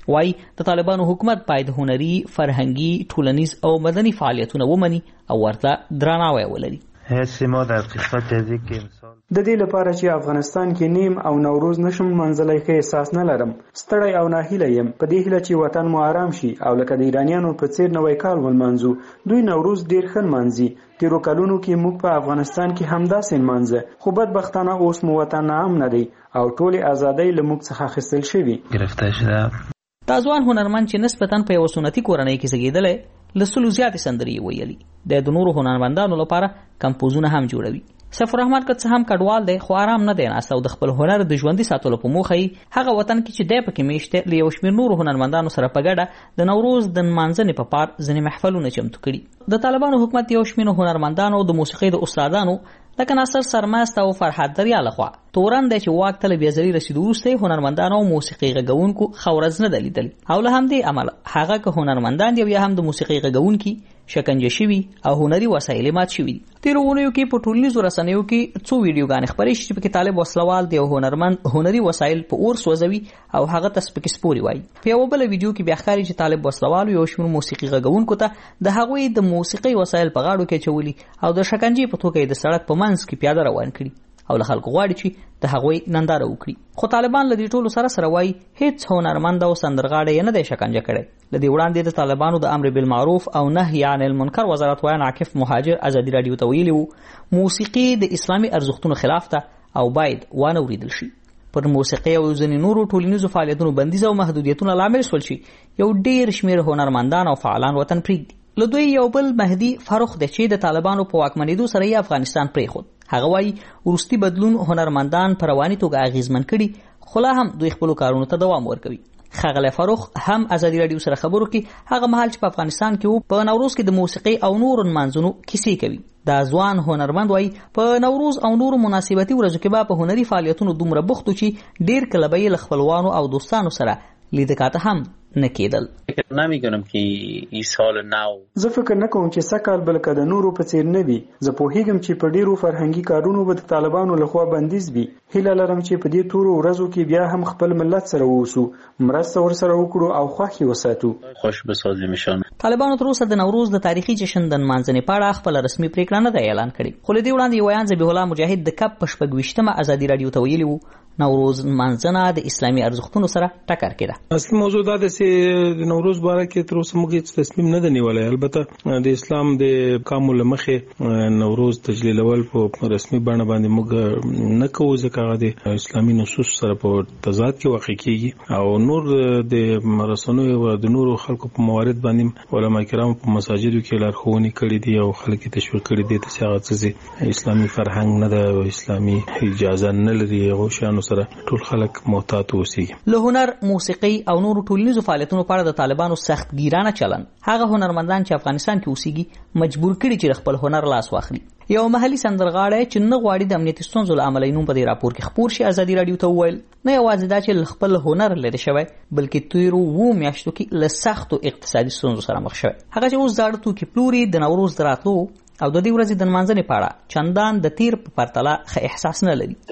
وایي د طالبانو حکومت باید هنري، فرهنګي، ټولنیز او مدني فعالیتونه ومني او ورته درناوی ولري. ما در قسمت از اینکه امسال د دې لپاره چې افغانستان کې نیم او نوروز نشم منځلای ښه احساس نه لرم. ستړی او ناهیله یم په دې هیله چې وطن مو آرام شي او لکه د ایرانیانو په څیر نوی کال ولمانځو. دوی نوروز ډیر ښه نمانځي. تیرو کلونو کې موږ په افغانستان کې همداسې نمانځه، خو بدبختانه اوس مو وطن ناام نه دی او ټولې ازادۍ له موږ څخه اخیستل شوي. گرفته شده. دا ځوان هنرمند چې نسبتاً په یوه سنتي کورنۍ کې زیږېدلی، له سلو زیاتې سندرې یې ویلي. د د نورو هنرمندانو لپاره کمپوزونه هم جوړوي. سفرالرحمن که څه هم کډوال دی خو آرام نه دی ناست او د خپل هنر د ژوندي ساتلو په موخه یې هغه وطن کې چې دی پکې میشت دی له یو شمېر نورو هنرمندانو سره په ګډه د نوروز د نمانځنې په پار ځینې محفلونه چمتو کړي. د طالبانو حکومت یو شمېر هنرمندانو او د موسیقۍ د استادانو لکه ناصر سرمست او فرحت دریا لخوا تورن دی چې واک ته له بېځایي رسېدو وروسته هنرمندانو او موسیقۍ غږونکو ښه ورځ نه ده لیدلې او له همدې امله هغه که هنرمندان دي او یا هم د موسیقۍ غږونکي شکنجه شوي او هنري وسایل یې مات شوي دي. تېرو اونیو کې په ټولنیزو رسنیو کې څو ویډیوګانې خپرې شي چې پکې طالب وسلوال د یو هنرمند هنري وسایل په اور سوځوي او هغه ته سپکې سپورې وایي. په یوه بله ویډیو کې بیا ښکاري چې طالب وسلوالو یو شمېر موسیقي غږونکو ته د هغوی د موسیقۍ وسایل په غاړو کې اچولي او د شکنجې په توګه یې د سړک په منځ کې پیاده روان کړي او له خلکو غواړي چې د هغوی ننداره وکړي. خو طالبان له دې ټولو سره سره وایي هیڅ هنرمند او سندرغاړی یې نه دی شکنجه کړی. له دې وړاندې د طالبانو د امر بالمعروف او نهي عن المنکر وزارت ویان عاکف مهاجر ازادي راډیو ته ویلي وو موسیقي د اسلامي ارزښتونو خلاف ده او باید وانه وریدل شي. پر موسیقي او ځینې نورو ټولنیزو فعالیتونو بندیز او محدودیتونه لامل شول چې یو ډیر شمېر هنرمندان او فعالان وطن پرېږدي. له دوی یو بل مهدي فاروق دی چې د طالبانو په واکمنېدو سره یې افغانستان پرېښود. هغه وایي وروستي بدلون هنرمندان په رواني توګه اغېزمن کړي خو لا هم دوی خپلو کارونو ته دوام ورکوي. ښاغلی فاروق هم ازادي راډیو سره خبرو کې هغه مهال چې په افغانستان کې وو په نوروز کې د موسیقۍ او نورو نمانځنو کیسې کوي. دا ځوان هنرمند وایي په نوروز او نورو مناسبتي ورځو کې به په هنري فعالیتونو دومره بوخت و چې ډېر کله به یې له خپلوانو او دوستانو سره لیدکاته هم نه کېدل. نمی‌دونم که این سال نو زه فکر نه کوم چې سکهال بلکې د نورو په څیر نه وي. زه پوهیږم چې په ډیرو فرهنګي کارونو به د طالبانو لخوا بندیز وي. هیله لرم چې په دې تورو ورځو کې بیا هم خپل ملت سره ووسو، مرسته ورسره وکړو او خوښي وساتو. خوش بسازیم شان. طالبانو تر اوسه د نوروز د تاریخي جشن د نمانځنې په اړه خپل رسمي پریکړه نه ده اعلان کړې. خو له دې وړاندې یو بیان ذبیح الله مجاهد د کپ په شپږ ویشتمه ازادي راډیو ته ویلي وو نوروز نمانځنه د اسلامي ارزښتونو سره ټکر کې ده. اصلي موضوع دا ده چې د نوروز باره کې تر اوسه موږ هیڅ تصمیم نه دی نیولی. البته د اسلام د کامو له مخې نوروز تجلیلول په رسمي بڼه باندې موږ نه کوو ځکه هغه د اسلامي نصوص سره په تضاد کې واقع کېږي او نور د رسنیو او د نورو خلکو په موارد باندې علما کرام په مساجدو کې لارښوونې کړي دي او خلک یې تشویق کړي دي چې هغه څه اسلامي فرهنګ نه ده او اسلامي اجازه نه لري هغو شیانو سره ټول خلک محتاط اوسي. له هنر، موسیقي او نورو ټولنیزو فعالیتونو په اړه د طالبانو سخت ګیرانه چلن هغه هنرمندان چې افغانستان کې اوسېږي مجبور کړي چې خپل هنر لاس واخلي. یو محلي سندرغاړی چې نه غواړي د امنیتي ستونزو له امله یې نوم په دې راپور کې خپور شي ازادي راډیو ته وویل نه یوازې دا چې خپل هنر لرې شوی بلکې تیرو اوو میاشتو کې له سختو اقتصادي ستونزو سره مخ شوی. هغه چې اوس زاړه توکي پلوري د نوروز د راتلو او د دې ورځې د نمانځنې په اړه چندان د تیر په پرتله ښه احساس نه لري.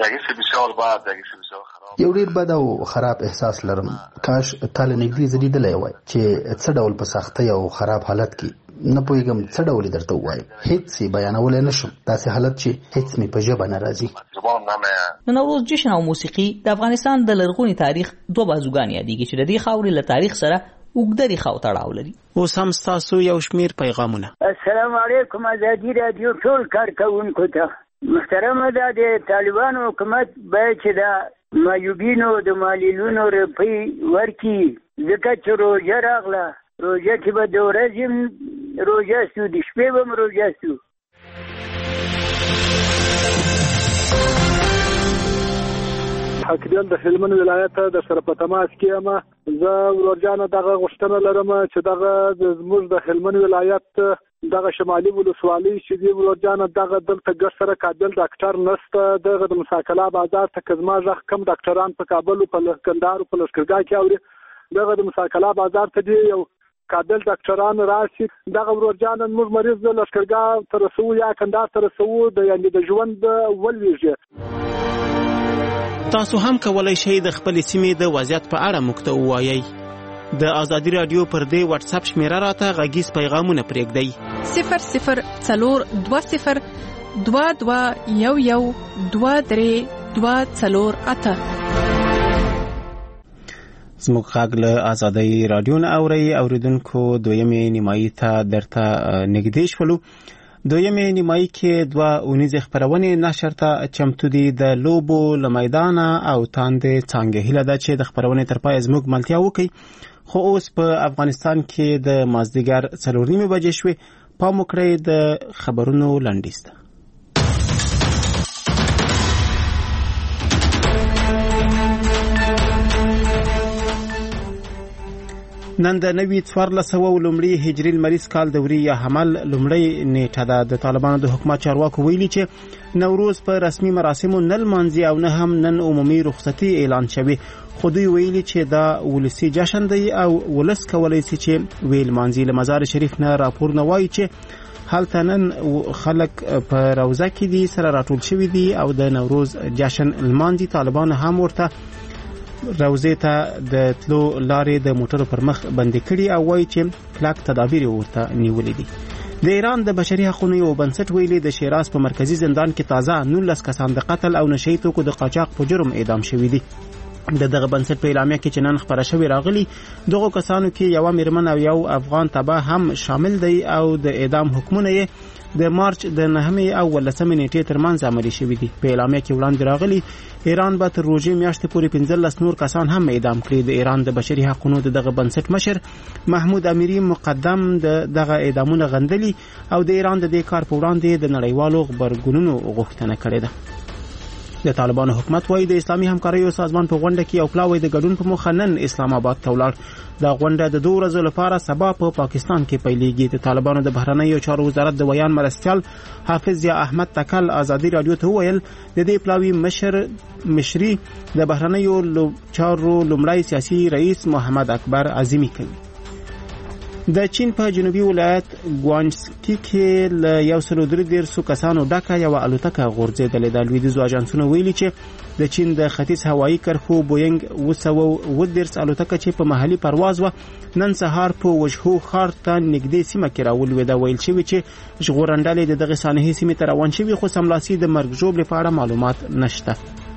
یو ډیر بد او خراب احساس لرم. کاش تاله نږدې زه لیدلی وای چې څه ډول په سختۍ او خراب حالت کې نه پوهېږم څه ډول یې درته ووایم. هېڅ یې بیانولی نه شم. داسې حالت چې هېڅ مې په ژبه نه راځي. د نوروز جشن او موسیقي د افغانستان د لرغوني تاریخ دوه بازوګانې یادېږي چې د دې خاورې له تاریخ سره اوږده ریښه او تړاو لري. اوس هم ستاسو یو شمېر پیغامونه. السلام علیکم ازادي راډیو ټول کارکوونکو ته. محترمه ده د طالبانو حکومت باید چې د معیوبینو د معلولینو روپۍ ورکړي ځکه چې روژه راغله. روژه کې به د ورځې روژه سو د شپې به م روژه سو. حقیقت د هلمند ولایت د سره په تماس کې یم. زه ورورجانه دغه غوښتنه لرم چې دغه زموږ د هلمند ولایت دغه شمالي ولسوالۍ چې دی ورورجانه دغه دلته ګر سره قابل ډاکټر نشته. دغه د مساکلا بازار ته که زما غږ کم ډاکټران په کابل او په کندهار او په لښکرګاه کې اوري دغه د مساکلا بازار ته دی یو قابل ډاکټران راشي. دغه ورورجانه موږ مریض د لښکرګاه ته رسوو یا کندهار ته رسوو د یعنې د ژوند ولویږي. تاسو هم کولای شئ د خپل سیمې د وضعیت په اړه موږ ته ووایئ. د ازادي رادیو پر دې واتس اپ شمیره راته غږیز پیغامونه پرېږدئ صفر صفر څلور دوه صفر دوه دوه یو یو دوه درې دوه څلور اته. زموږ غږ له ازادي رادیو نه اورئ. اوریدونکو دویمې نیمایي ته درته نږدې شولو. دویمې نیمایي کې دوه اونیزې خپرونې نشر ته چمتو دي د لوبو له میدانه او تاندې څانګې. هیله ده چې د خپرونې تر پایه زموږ ملتیا وکړئ. خو اوس په افغانستان کې د مازدیګر څلور نیمې بجې شوې. پام وکړئ د خبرونو لنډیز ته. نن د نوي څوارلس سوه لومړي هجري لمریز کال دوري یا حمل لومړۍ نیټه ده. د طالبانو د حکومت چارواکو ویلي چې نوروز په رسمي مراسمو نه لمانځي او نه هم نن عمومي رخصتي اعلان شوي. خو دوی ویلي چې دا ولسي جشن دی او ولس کولی شي چې ویل مانځي. له مزار شریف نه راپور نه وایي چې هلته نن خلک په روزه کې دي سره راټول شوي دي او د نوروز جشن لمانځي. طالبان هم ورته روزه ته د تلو لارې د موټرو پر مخ بندي کړي او وایي چې کلک تدابیر ورته نیولې دي. د ایران د بشري حقوقو یو بنسټ ویلي د شیراز په مرکزی زندان کې تازه نولس کسان د قتل او نشئی توکو د قاچاق په جرم اعدام شوي دي. د دغه بنسټ په اعلامیه کې چې نن خبره شوې راغلي دغه کسانو کې یو میرمن او یو افغان تبع هم شامل دی او د اعدام حکمونه یې د مارچ د نهمې او ولسمې نیټې ترمنځ عملي شوي دي. په اعلامیه کې وړاندې راغلي ایران به تر روژې میاشتې پورې پنځلس نور کسان هم اعدام کړي. د ایران د بشري حقوقو د دغه بنسټ مشر محمود امیری مقدم د دغه اعدامونه غندلي او د ایران د دې کار په وړاندې د نړیوالو غبرګونونو غوښتنه کړې ده. د طالبانو حکومت وايي د اسلامي همکاریو سازمان په غونډه کې یو پلاوی د ګډون په مخه نن اسلام آباد ته ولاړ. دا غونډه د دوه ورځو لپاره سبا په پا پاکستان کې پیلېږي. د طالبانو د بهرنیو چارو وزارت د ویان مرستیال حافظ یا احمد تکل ازادي رادیو ته وویل د دې پلاوی مشر مشري د بهرنیو چارو لومړی سیاسي رئیس محمد اکبر عظیمی کوي. د چین په جنوبي ولایت ګوانسکی کې له یو سل درې دېرش کسانو ډکه یو الوتکه غورځېدلې ده. لویدیځو اژانسونو ویلي چې د چین د ختیځ هوایي کرښو بوینګ اوه سوه اوه دېرش الوتکه چې په محلي پرواز وه نن سهار په وجهو ښار ته نږدې سیمه کې راولوېده. ویل شوي چې ژغورنډلې د دغې سانحې سیمې ته روان شوي خو سملاسي د مرګ ژوبلې په اړه معلومات نشته.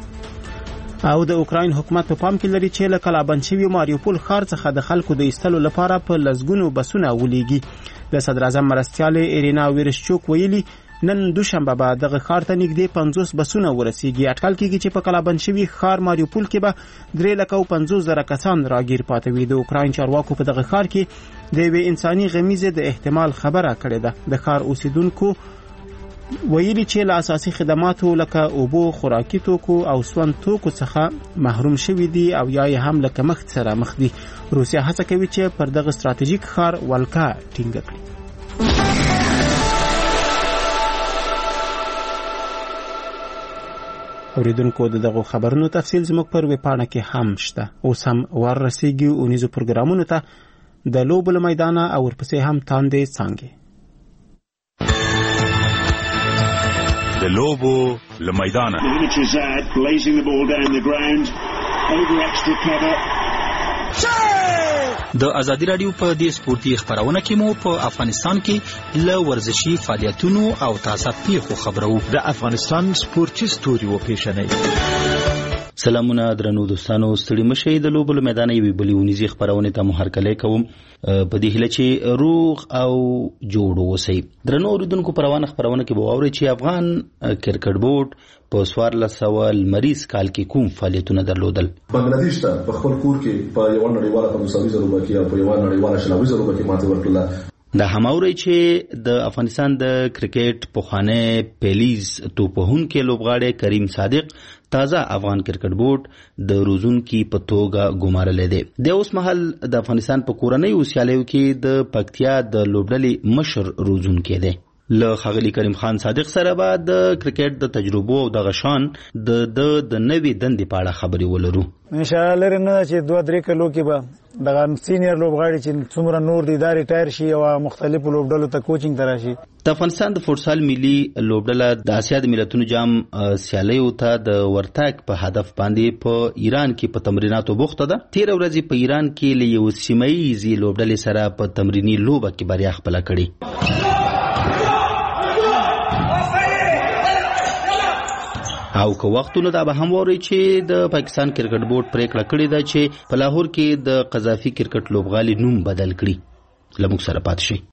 او د اوکراین حکومت په پام کې لري چې له کلابند شوي ماریوپول ښار څخه د خلکو د ایستلو لپاره په لسګونو بسونه ولیږي. د صدر اعظم مرستیالې ایرینا ویرشچوک ویلي نن دوشنبه به دغه ښار ته نږدې پنځوس بسونه ورسیږي. اټکل کېږي چې په کلابند شوي ښار ماریوپول کې به درې لکه او پنځوس زره کسان راګیر پاتې وي. د اوکراین چارواکو په دغه ښار کې د یوې انساني غمیزې د احتمال خبره کړې ده. د ښار اوسیدونکو ویلي چې له اساسي خدماتو لکه اوبو، خوراکي توکو او سون توکو څخه محروم شوي دي او یا یې هم له کمښت سره مخ دي. روسیه هڅه کوي چې پر دغه ستراتیژیک ښار ولکه ټینګه کړي. اوریدونکو د دغه خبرونو تفصیل زموږ پر ویبپاڼه کې هم شته. اوس هم ورسیږي اونیزو پروګرامونو ته د لوبو له میدانه او ورپسې هم تاندې څانګې. د لوبو له میدانه د ازادي رادیو په دې سپورتي خبرونه کې مو په افغانستان کې له ورزشي فعالیتونو او تازه پیښو خبرو. د افغانستان سپورتي ستوري و پیښنې. سلامونه درنو دوستانو، ستړي مشئ. د لوبو له میدانه یوې بلې اونیزې خبرونه ته مو هرکلی کوم په دې هیله چې روغ او جوړ اوسئ. درنو اوریدونکو، په روانه خبرونه کې به واورئ چې افغان کرکټ بورډ په څوارلس سوه لمریز کال کې کوم فعالیتونه درلودل. بنگلاديش ته په خپل کور کې په یو نړیواله پنځوسوي زره روپۍ او په یو نړیواله شلوي زره روپۍ ماته ورکړله. دا هماوري چې د افغانستان د کرکټ پخوانی پیلیز توپوهونکی لوبغاړی کریم صادق تازه افغان کرکټ بورډ د روزونکي په توګه ګمارلی دی. د اوس مهال د افغانستان په کورنیو سیالیو کې د پکتیا د لوبډلې مشر روزونکی دی. له ښاغلي کریم خان صادق سره به د کرکټ د تجربو او د غشان د د د نوې دندې په اړه خبرې ولرو. ان شاء الله لري نه چې دوه درې کلو کې به دغه سینیئر لوبغاړي چې څومره نور دي دا ریټایر شي او مختلفو لوبډلو ته کوچینګ ته راشي. د افغانستان د فوټسال ملي لوبډله د اسیا د ملتونو جام سیالیو ته د ورتګ په هدف باندې په ایران کې په تمریناتو بوخته ده. تیر ورځ په ایران کې له یو سیمایي لوبډلې سره په تمرینی لوبه کې بریا خپل کړې. او که وختونه دا به هم ووري چې د پاکستان کرکټ بورډ پریکړه کړې ده چې په لاهور کې د قذافي کرکټ لوبغالي نوم بدل کړي. لموږ سره پات شي.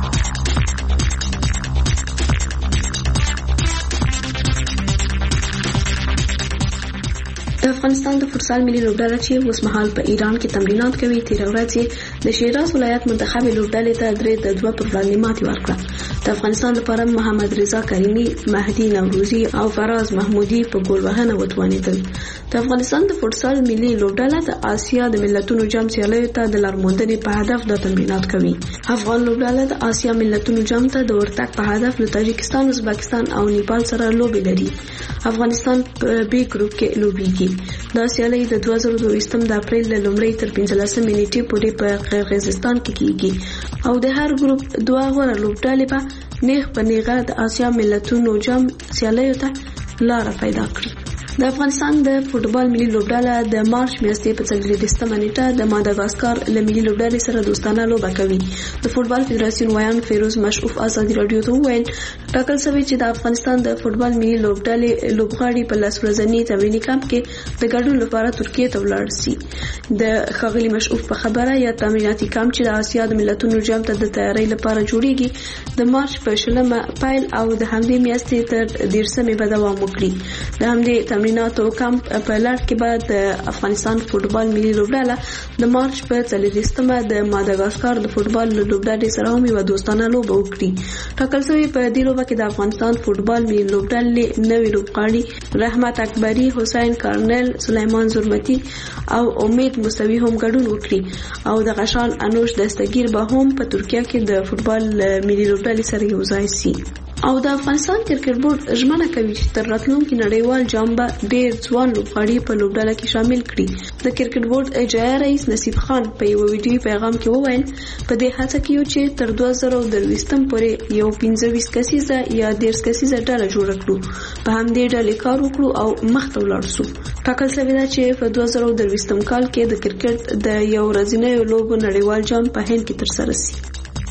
د افغانستان د فوټسال ملي لوبډله چې اوس مهال په ایران کې تمرینات کوي، تیر ورځ د شیراز ولایت منتخب لوبډلې ته درې د دوه پر وړاندې ماتې ورکړه. د افغانستان لپاره محمد رضا کریمي، مهدي نوروزي او فراز محمودي په ګول وهنه وتوانېدل. د افغانستان د فوټسال ملي لوبډله د آسیا د ملتونو جام سیالیو ته د لارموندنې په هدف د تمرینات کوي. افغان لوبډله د آسیا ملتونو جام ته د ورتګ په هدف له تاجکستان، ازبکستان او نیپال سره لوبې لري. افغانستان په بی ګروپ کې لوبېږي. دا سیالي د دوه زره دوه د اپریل له لومړۍ تر پنځلسمې نیټې پورې په قرغیزستان کې کیږي او د هر ګروپ دوه غوره لوبډلې به نیغ په نیغه د آسیا ملتونو جام سیالیو ته لار پیدا کړي. د افغانستان د فوټبال ملي لوبډله د مارچ میاشتې په څلوېښتمه نیټه د ماداګاسکار له ملي لوبډلې سره دوستانه لوبه کوي. د فوټبال فدراسیون ویان فیروز مشعوف ازادي راډیو ته وویل ټاکل شوی چې د افغانستان د فوټبال ملي لوبډلې لوبغاړي په لس ورځني تمریني کمپ کې د ګډون لپاره ترکیې ته ولاړ شي. د ښاغلي مشعوف په خبره یا تمریناتي کمپ چې د آسیا د ملتونو جام ته د تیاری لپاره جوړیږي د مارچ په شلمه پیل او د همدې میاشتې تر دیرشمې به دوام وکړي. د همدې تمریناتو کمپ په لړ کې به د افغانستان فوټبال ملي لوبډله د مارچ په څلوېښتمه د ماداګاسکار د فوټبال لوبډلې سره هم یوه دوستانه لوبه وکړي. ټاکل شوی په دې لوبه کې د افغانستان فوټبال ملي لوبډلې نوي لوبغاړي رحمت اکبري، حسین کارنل، سلیمان زرمتي او امید موسوي هم ګډون وکړي او د غشان انوش دستگیر به هم په ترکیه کې د فوټبال ملي لوبډلې سره یوځای شي. او د افغانستان کرکټ بورډ ژمنه کوي چې تر راتلونکي نړیوال جام به ډېر ځوان لوبغاړي په لوبډله کې شامل کړي. د کرکټ بورډ اجرایي رئیس نصیب خان په یو ویډیوي پیغام کې وویل په دې هڅه کې یو چې تر دوه زره درویشتم پورې یو پنځه ویشت کسیزه یا دېرش کسیزه ډله جوړه کړو، په همدې ډلې کار وکړو او مخ ته ولاړ سو. ټاکل شوی ده چې په دوه زره درویشتم کال کې د کرکټ د یو ورځنیو لوبو نړیوال جام په هند کې ترسره شي.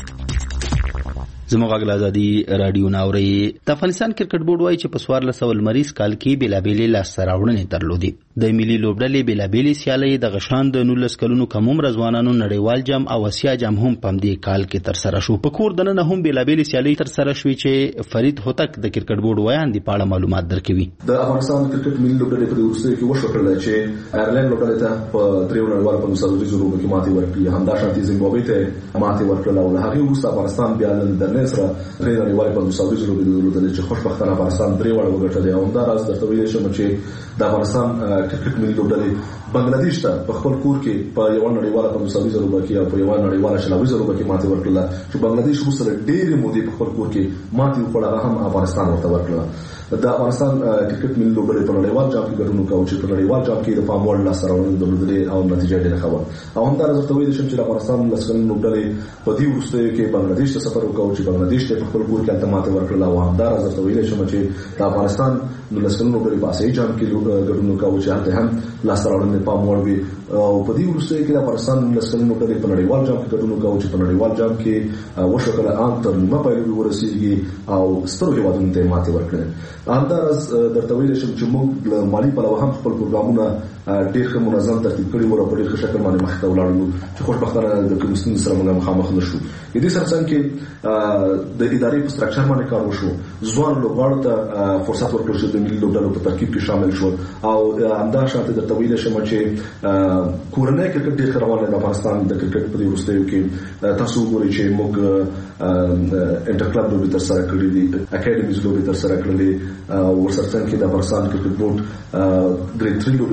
زموږ غږ ازادي راډیو ناوري. د افغانستان کرکټ بورډ وایي چې په څوارلس سوه لمریز کال کې بېلابېلې لاسته راوړنې درلودې. د ملي لوبډلې بېلابېلې سیالۍ د غشان د نولس کلونو کم عمره ځوانانو نړیوال جام او اسیا جام هم په همدې کال کې ترسره شو. په کور دننه هم بېلابېلې سیالۍ ترسره شوې چې فرید هوتک د کرکټ بورډ ویان دی په اړه معلومات درکوي. د افغانستان کرکټ ملي لوبډلې په وروستیو کې وشو کړل چې آیرلند لوبډلې ته په دریو نړیوالو په مسابقو لوبو کې ماتې ورکړي، همداشانتې زیمبابوې ته ماتې ورکړله او له هغې وروسته افغانستان بیا له نېدرلینډ سره درې نړیوالې په مسابقو لوبې درلودلې چې خوشبختانه افغانستان درې واړه وګټلې. او همداراز درته ویلی شم چې د افغانستان کرکټ ملي لوبډلې بنگلاديش ته په خپل کور کې په یو نړیواله په مسابقه لوبه کې او په یو نړیواله شلوي لوبه کې ماتې ورکړله چې بنگلاديش وروسته ډېرې مودې په خپل کور کې ماتې وکړه، هم افغانستان ورته ورکړله. د افغانستان کرکټ ملي لوبډلې په نړیوال جام کې ګډون وکړ چې په نړیوال جام کې د پام وړ لاسته راوړنې درلودلې او نتیجه ډېره ښه وه. او همداراز ورته ویلی شم چې د افغانستان لس کلنې لوبډلې په دې وروستیو کې بنګلاديش ته سفر وکړ چې بنګلاديش ته په خپل کور کې هلته ماتې ورکړله. او همداراز ورته ویلی شم چې د افغانستان لس کلنې لوبډلې په اسیایي جام کې ګډون وکړ چې هلته هم لاسته راوړنې پام وړ وي. او په دې وروستیو کې د افغانستان لس کلنې لوبډلې په نړیوال جام کې ګډون وکړ چې په نړیوال جام کې وشو کله ان تر نیمه پایلوبې ورسېږي او سترو هېوادونو ته یې ماتې ورکړې. همداراز درته ویلی شم چې موږ له مالي پلوه هم خپل پروګرامونه ډېر ښه منظم ترتیب کړي وو او په ډېر ښه شکل باندې مخې ته ولاړ یو چې خوشبختانه د کومې ستونزې سره موږ مخامخ نه شو. د دې سره څنګ کې د ادارې په سټرکچر باندې کار وشو، ځوان لوبغاړو ته فرصت ورکړل شو د ملي لوبډلو په ترکیب کې شامل شول. او همداشانتې درته ویلی شم چې کورنی کرکټ ډېر ښه روان دی د افغانستان د کرکټ په دې وروستیو کې. تاسو وګورئ چې موږ انټر کلب لوبې ترسره کړې دي، اکیډمیز لوبې ترسره کړلې، ورسره څنګ کې د افغانستان کرکټ بورډ ګریډ تھری لوبې ترسره کړې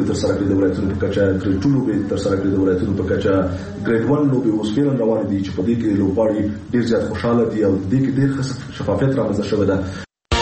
کړې د ولایتونو په کچه ګریډ ټو لوبې تر سره کړې د ولایتونو په کچه ګریډ ون لوبې اوس فعلا روانې دي چې په دې کې لوبغاړي ډېر زیات خوشاله دي او دې کې ډېر شفافیت رامنځته شوی ده.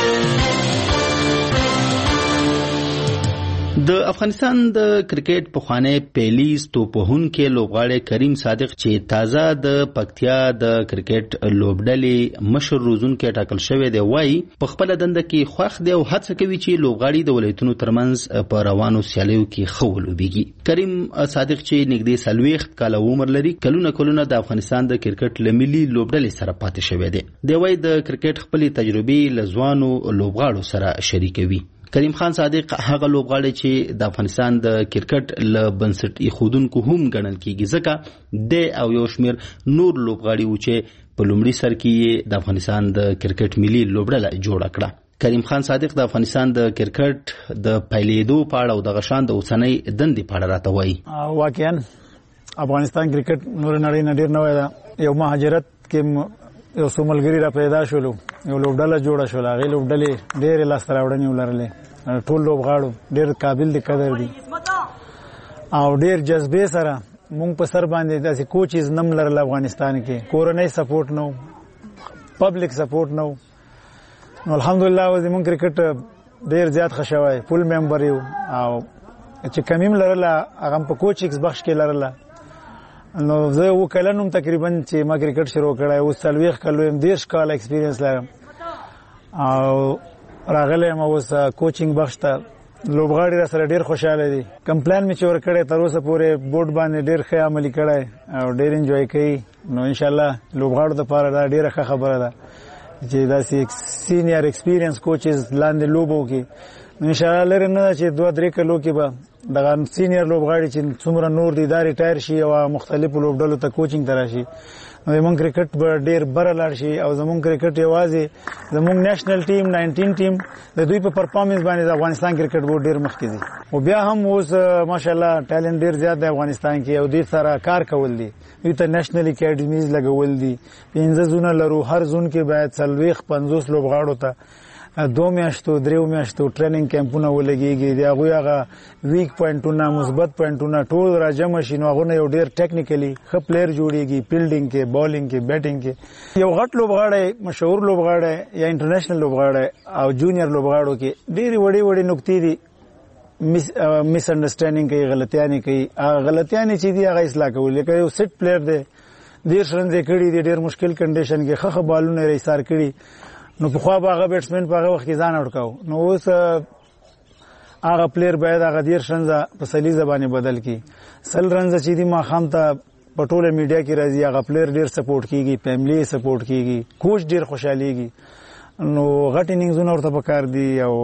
د افغانستان د کرکټ پخوانی پیلیز توپوهونکی لوبغاړی کریم صادق چې تازه د پکتیا د کرکټ لوبډلې مشر روزونکی ټاکل شوی دی وایي په خپل دنده کې خوښ دی او هڅه کوي چې لوبغاړي د ولایتونو ترمنځ په روانو سیالیو کې ښه ولوبېږي. کریم صادق چې نږدې څلوېښت کاله عمر لري کلونه کلونه د افغانستان د کرکټ له ملي لوبډلې سره پاتې شوی دی. دی وایي د کرکټ خپلې تجربې له ځوانو لوبغاړو سره شریکوي. کریم خان صادق هغه لوبغاړی چې د افغانستان د کرکټ له بنسټ ایښودونکو هم ګڼل کیږي ځکه د او یو شمېر نور لوبغاړي و چې په لومړي سر کې د افغانستان د کرکټ ملي لوبډله جوړه کړه. کریم خان صادق د افغانستان د کرکټ د پیلېدو په اړه او د غشان د اوسنۍ دندې په اړه راته وایي. واقعا افغانستان کرکټ نور نړۍ نه ډېر نوی ده. یو مهاجرت کې یو څو ملګري را پیدا شولو یو لوبډله جوړه شوله هغې لوبډلې ډېرې لاسته راوړنې ولرلې. ټول لوبغاړو ډېر قابل دي قدر دي او ډېر جذبې سره مونږ په سر باندې داسې کوچیز نم لرل افغانستان کې. کورنۍ سپورټ نو پبلک سپورټ نو نو الحمدلله اوس زموږ کرکټ ډېر زیات ښه شوی فول ممبر یو او چې کمیم لرله هغه په کوچیز بخش کې لرله. نو زه اووه کلن وم تقریبا چې ما کرکټ شروع کړی. اوس څلوېښت کال یم دېرش کاله ایکسپیرینس لرم او راغلی یم اوس کوچینګ بخش ته. لوبغاړي را سره ډېر خوشحاله دي. کمپلین مې چې ورکړی تر اوسه پورې بورډ باندې ډېر ښه عملي کړی او ډېر انجوای کوي. نو انشاءالله لوبغاړو دپاره دا ډېره ښه خبره ده چې داسې سینیر ایکسپیرینس کوچز لاندې لوبو کې انشاءالله لرې نه ده چې دوه درې کلو کې به دغه سینیر لوبغاړي چې څومره نور دي دا ریټایر شي او مختلفو لوبډلو ته کوچینګ ته راشي نو زموږ کرکټ به ډېر بره لاړ شي او زموږ کرکټ یوازې زموږ نیشنل ټیم ناینټین ټیم د دوی په پرفارمنس باندې د افغانستان کرکټ بورډ ډېر مخکې دي او بیا هم اوس ماشاءالله ټیلنټ ډېر زیات دی افغانستان کې او دوی سره کار کول دي. دوی ته نیشنل اکیډمیز لګول دي. پنځه زونه لرو. هر زون کې باید څلوېښت پنځوس لوبغاړو ته دو میاشتو دریو میاشتو ټریننګ کیمپونه ولګېږي. د هغوی هغه ویک پوینټونه مثبت پوینټونه ټول راجمع شي نو هغونه یو ډېر ټیکنیکلي ښه پلیر جوړېږي. فیلډینګ کې بالینګ کې بیټینګ کې یو غټ لوبغاړی مشهور لوبغاړی یا انټرنیشنل لوبغاړی او جونیئر لوبغاړو کې ډېرې وړې وړې نقطې دي. مس مس انډرسټینډینګ کوي غلطیانې کوي. هغه غلطیانې چې دي هغه اصلاح کوي. لکه یو سیټ پلیر دی دېرش رنزې کړي دي ډېر مشکل کنډیشن کې ښه ښه بالونه یې ایسار کړي نو پخوا به هغه بیټسمین په هغه وخت کې ځان اؤټ کاوه. نو اوس هغه پلیر باید هغه دېرش رنزه په سلیزه باندې بدل کړي. سل رنزه چې دي ماښام ته په ټوله میډیا کې راځي هغه پلیر ډېر سپورټ کېږي. فیملی یې سپورټ کېږي. کوچ ډېر خوشحالېږي. نو غټ انینګزونه ورته پکار دي او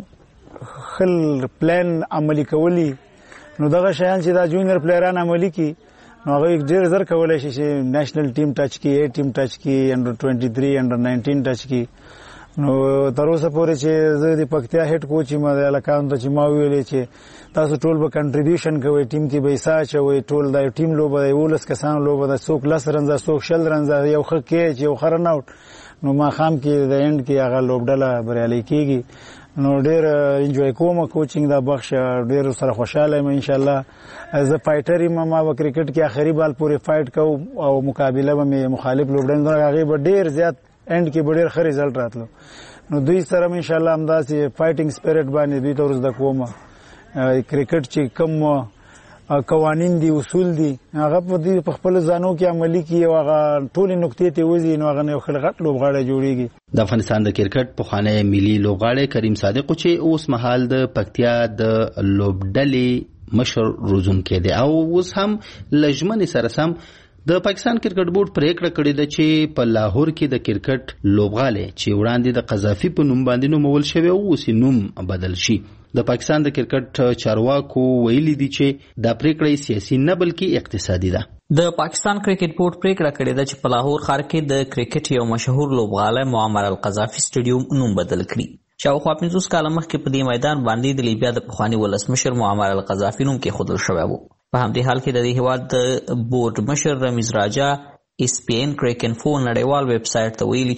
خل پلان عملي کولی نو دغه شیان چې دا جونیئر پلیران عملي کړي نو هغه ډېر زر کولی شي چې نیشنل ټیم ټچ کړي اے ټیم ټچ کړي انډر ټوینټي تھری انډر ناینټین ټچ کړي. نو تر اوسه پورې چې زه د پکتیا هیډ کوچ یم د هلکانو ته چې ما ویلې چې تاسو ټول به کنټریبیوشن کوئ ټیم کې به حصه اچوئ ټول دا یو ټیم لوبه ده یولس کسانو لوبه ده څوک لس رنزه څوک شل رنزه یو ښه کیچ یو ښه رن آوټ نو ماښام کې د اینډ کې هغه لوبډله بریالۍ کېږي. نو ډېر انجوای کوم کوچینګ دا بخش ډېر سره خوشحاله یم انشاءالله. زه فایټر یم ما به کرکټ کې آخري بال پورې فایټ کوم او مقابله به مې مخالف لوبډلې هغې به ډېر زیات اینډ کې به ډېر ښه رزلټ راتلو نو دوی سره م انشاءالله همداسې فایټینګ سپیرټ باندې دوی ته ور زده کوم. کرکټ چې کوم قوانین دي اصول دي هغه په دې په خپل ځانو کې عملي کړي او هغه ټولې نقطې ته وځي نو هغه یو غټ لوبغاړی جوړېږي. د افغانستان د کرکټ پخوانی ملي لوبغاړی کریم صادق چې اوس مهال د پکتیا د لوبډلې مشر روزونکی دی او اوس هم له ژمنې سره سم د پاکستان کرکټ بورډ پریکړه کړې ده چې په لاهور کې د کرکټ لوبغاړی چې وړاندې د قذافي په نوم باندې نومول شوی او اوس نوم بدل شي. د پاکستان د کرکټ چارواکو ویلي دي چې دا پریکړه سیاسي نه بلکې اقتصادي ده. د پاکستان کرکټ بورډ پریکړه کړې ده چې په لاهور ښار کې د کرکټ یو مشهور لوبغاړی معمر القذافي سټیډیوم نوم بدل کړي. شاوخوا پنځوس کاله مخکې په دې میدان باندې د لیبیا د پخواني ولسمشر معمر القذافي نوم کېښودل شوی و. په همدې حال کې د دې هېواد د بورډ مشر رمیز راجا اسپین کرکټ انفو نړیوال ویب سایټ ته ویلي چې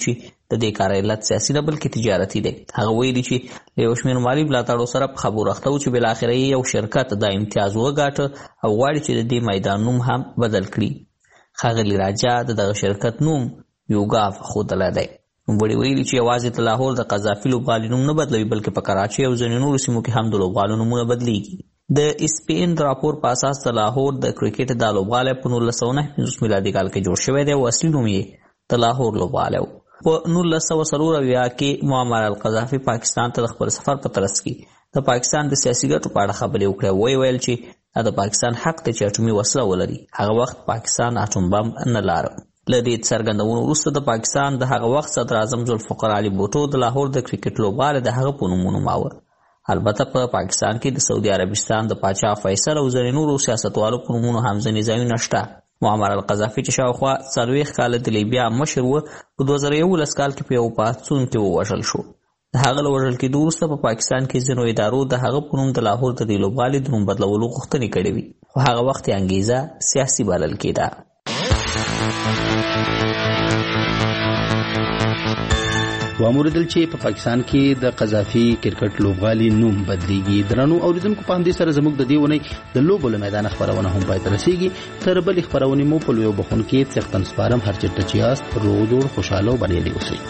د دې کار علت سیاسي نه بلکې تجارتي دی. هغه ویلي چې له یو شمېر مالي ملاتړو سره په خبرو اخته و چې بالاخره یې یو شرکت دا امتیاز وګاټه او غواړي چې د دې میدان نوم هم بدل کړي. ښاغلي راجا د دغه شرکت نوم یوګاف ښودلی دی. نوموړي ویلي چې یوازې د لاهور د قذافي لوبغالي نوم نه بدلوي بلکې په کراچۍ او ځینو نورو سیمو کې هم د لوبغالو نومونه بدلیږي. د اسپین د راپور په اساس د لاهور د کرکټ دا لوبغالی په نولس سوه نهه پنځوس میلادي کال کې جوړ شوی دی او اصلي نوم یې د لاهور لوبغالی و. په نولس سوه څلور اویا کې معمر القذافي پاکستان ته د خپل سفر په ترڅ کې د پاکستان د سیاسي ګټو په اړه خبرې وکړې. ویې ویل چې دا د پاکستان حق دی چې اټومي وسله ولري. هغه وخت پاکستان اټوم بم نه لاره. له دې څرګندونو وروسته د پاکستان د هغه وخت صدر اعظم ذوالفقار علي بوټو د لاهور د کرکټ لوبغالی د هغه په نوم ونوماوه. البته په پا پاکستان کې د سعودي عربستان د پاچا فیصل او ځینې نورو سیاستوالو په نومونو هم ځینې ځایونه شته. معمر القذافي چې شاوخوا څلوېښت کاله د لیبیا مشر و په دوه زره یولس کال کې په یو پاڅون کې ووژل شو. د هغه له وژل کېدو وروسته په پاکستان کې ځینو ادارو د هغه په نوم د لاهور د دې لوبغالي د نوم بدلولو غوښتنې کړې وي خو هغه وخت یې انګېزه سیاسي بلل کېده. واوریدل چې په پاکستان کې د قذافي کرکټ لوبغالي نوم بدلیږي. درنو اوریدونکو په همدې سره زموږ د دې ونې د لوبو له میدان خبرونه هم پای ته رسیږي. تر بلې خبرونې مو په لویو بخون کې څښتن سپارم. هر چېرته چې یاست روغ جوړ خوشحاله او بریالي اوسئ.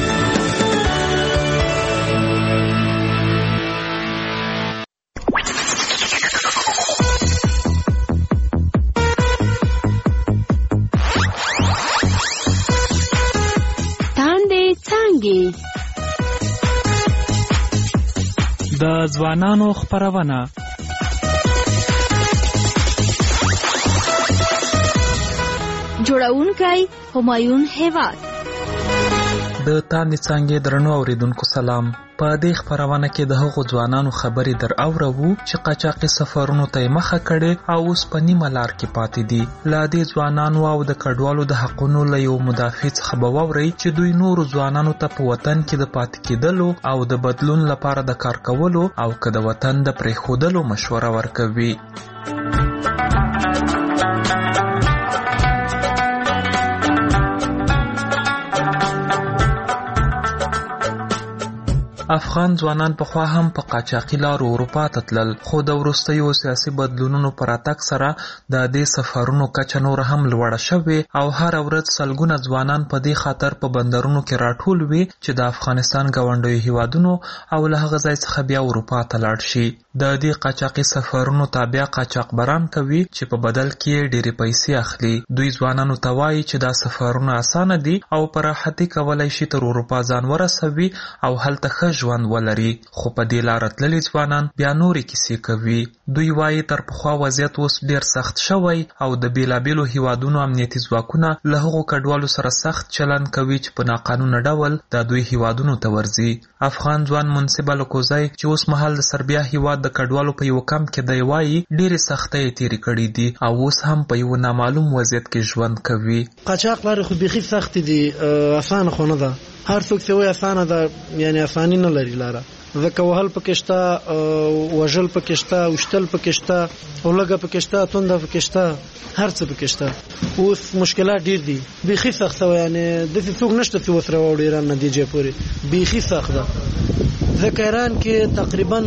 د ځوانانو خپرونه جوړونکی همایون هیواد. د تاندې څانګې درنو اوریدونکو سلام. په دې خپرونه کې د هغو ځوانانو خبرې در اورو چې قاچاقي سفرونو ته مخه کړي او اوس په نیمه لار کې پاتې دي. لا دې ځوانانو او د کډوالو د حقونو له یو مدافع څخه به واورئ چې دوی نورو ځوانانو ته په وطن کې د پاتې کېدلو او د بدلون لپاره د کار کولو او که د وطن د پرېښودلو مشوره ورکوي. افغان ځوانان پخوا هم په قاچاقي لارو اروپا ته تلل خو د وروستیو سیاسي بدلونونو په راتګ سره د دې سفرونو کچه نور هم لوړه شوې او هره ورځ سلګونه ځوانان په دې خاطر په بندرونو کې راټول وي چې د افغانستان ګاونډیو هیوادونو او له هغه ځای څخه بیا اروپا ته لاړ شي. د دې قاچاقي سفرونو تابع قاچاقبران کوي چې په بدل کې ډېرې پیسې اخلي. دوی ځوانانو ته وایي چې دا سفرونه اسانه دي او په راحتي کولی شي تر اروپا ځان ورسوي او هلته ښه ژوند ولري. خو په دې لاره تللي ځوانان بیا نورې کیسې کوي. دوی وایي تر پخوا وضعیت اوس ډېر سخت شوی او د بېلابېلو هیوادونو امنیتي ځواکونه له هغو کډوالو سره سخت چلند کوي چې په ناقانونه ډول د دوی هیوادونو ته ورځي. افغان ځوان منصب الکوزی چې اوس مهال د سربیا هیواد د کډوالو په یو کمپ کې دی وایي ډېرې سختۍ یې تېرې کړي دي او اوس هم په یو نامعلوم وضعیت کې ژوند کوي. قاچاق لارې خو بیخي سختې دي، اسانه خو نه ده. هر څوک چې وایي اسانه ده یعنی اساني نه لري لاره. ځکه وهل پکې شته، وژل پکې شته، وشتل پکې شته، اولګه پکې شته، تونده پکې شته، هر څه پکې شته. اوس مشکلات ډېر دي، بیخي سخت وي. یعنی داسې څوک نشته چې وسره واوړي ایران نتیجې پورې، بیخي سخت ده. ځکه ایران کې تقریبا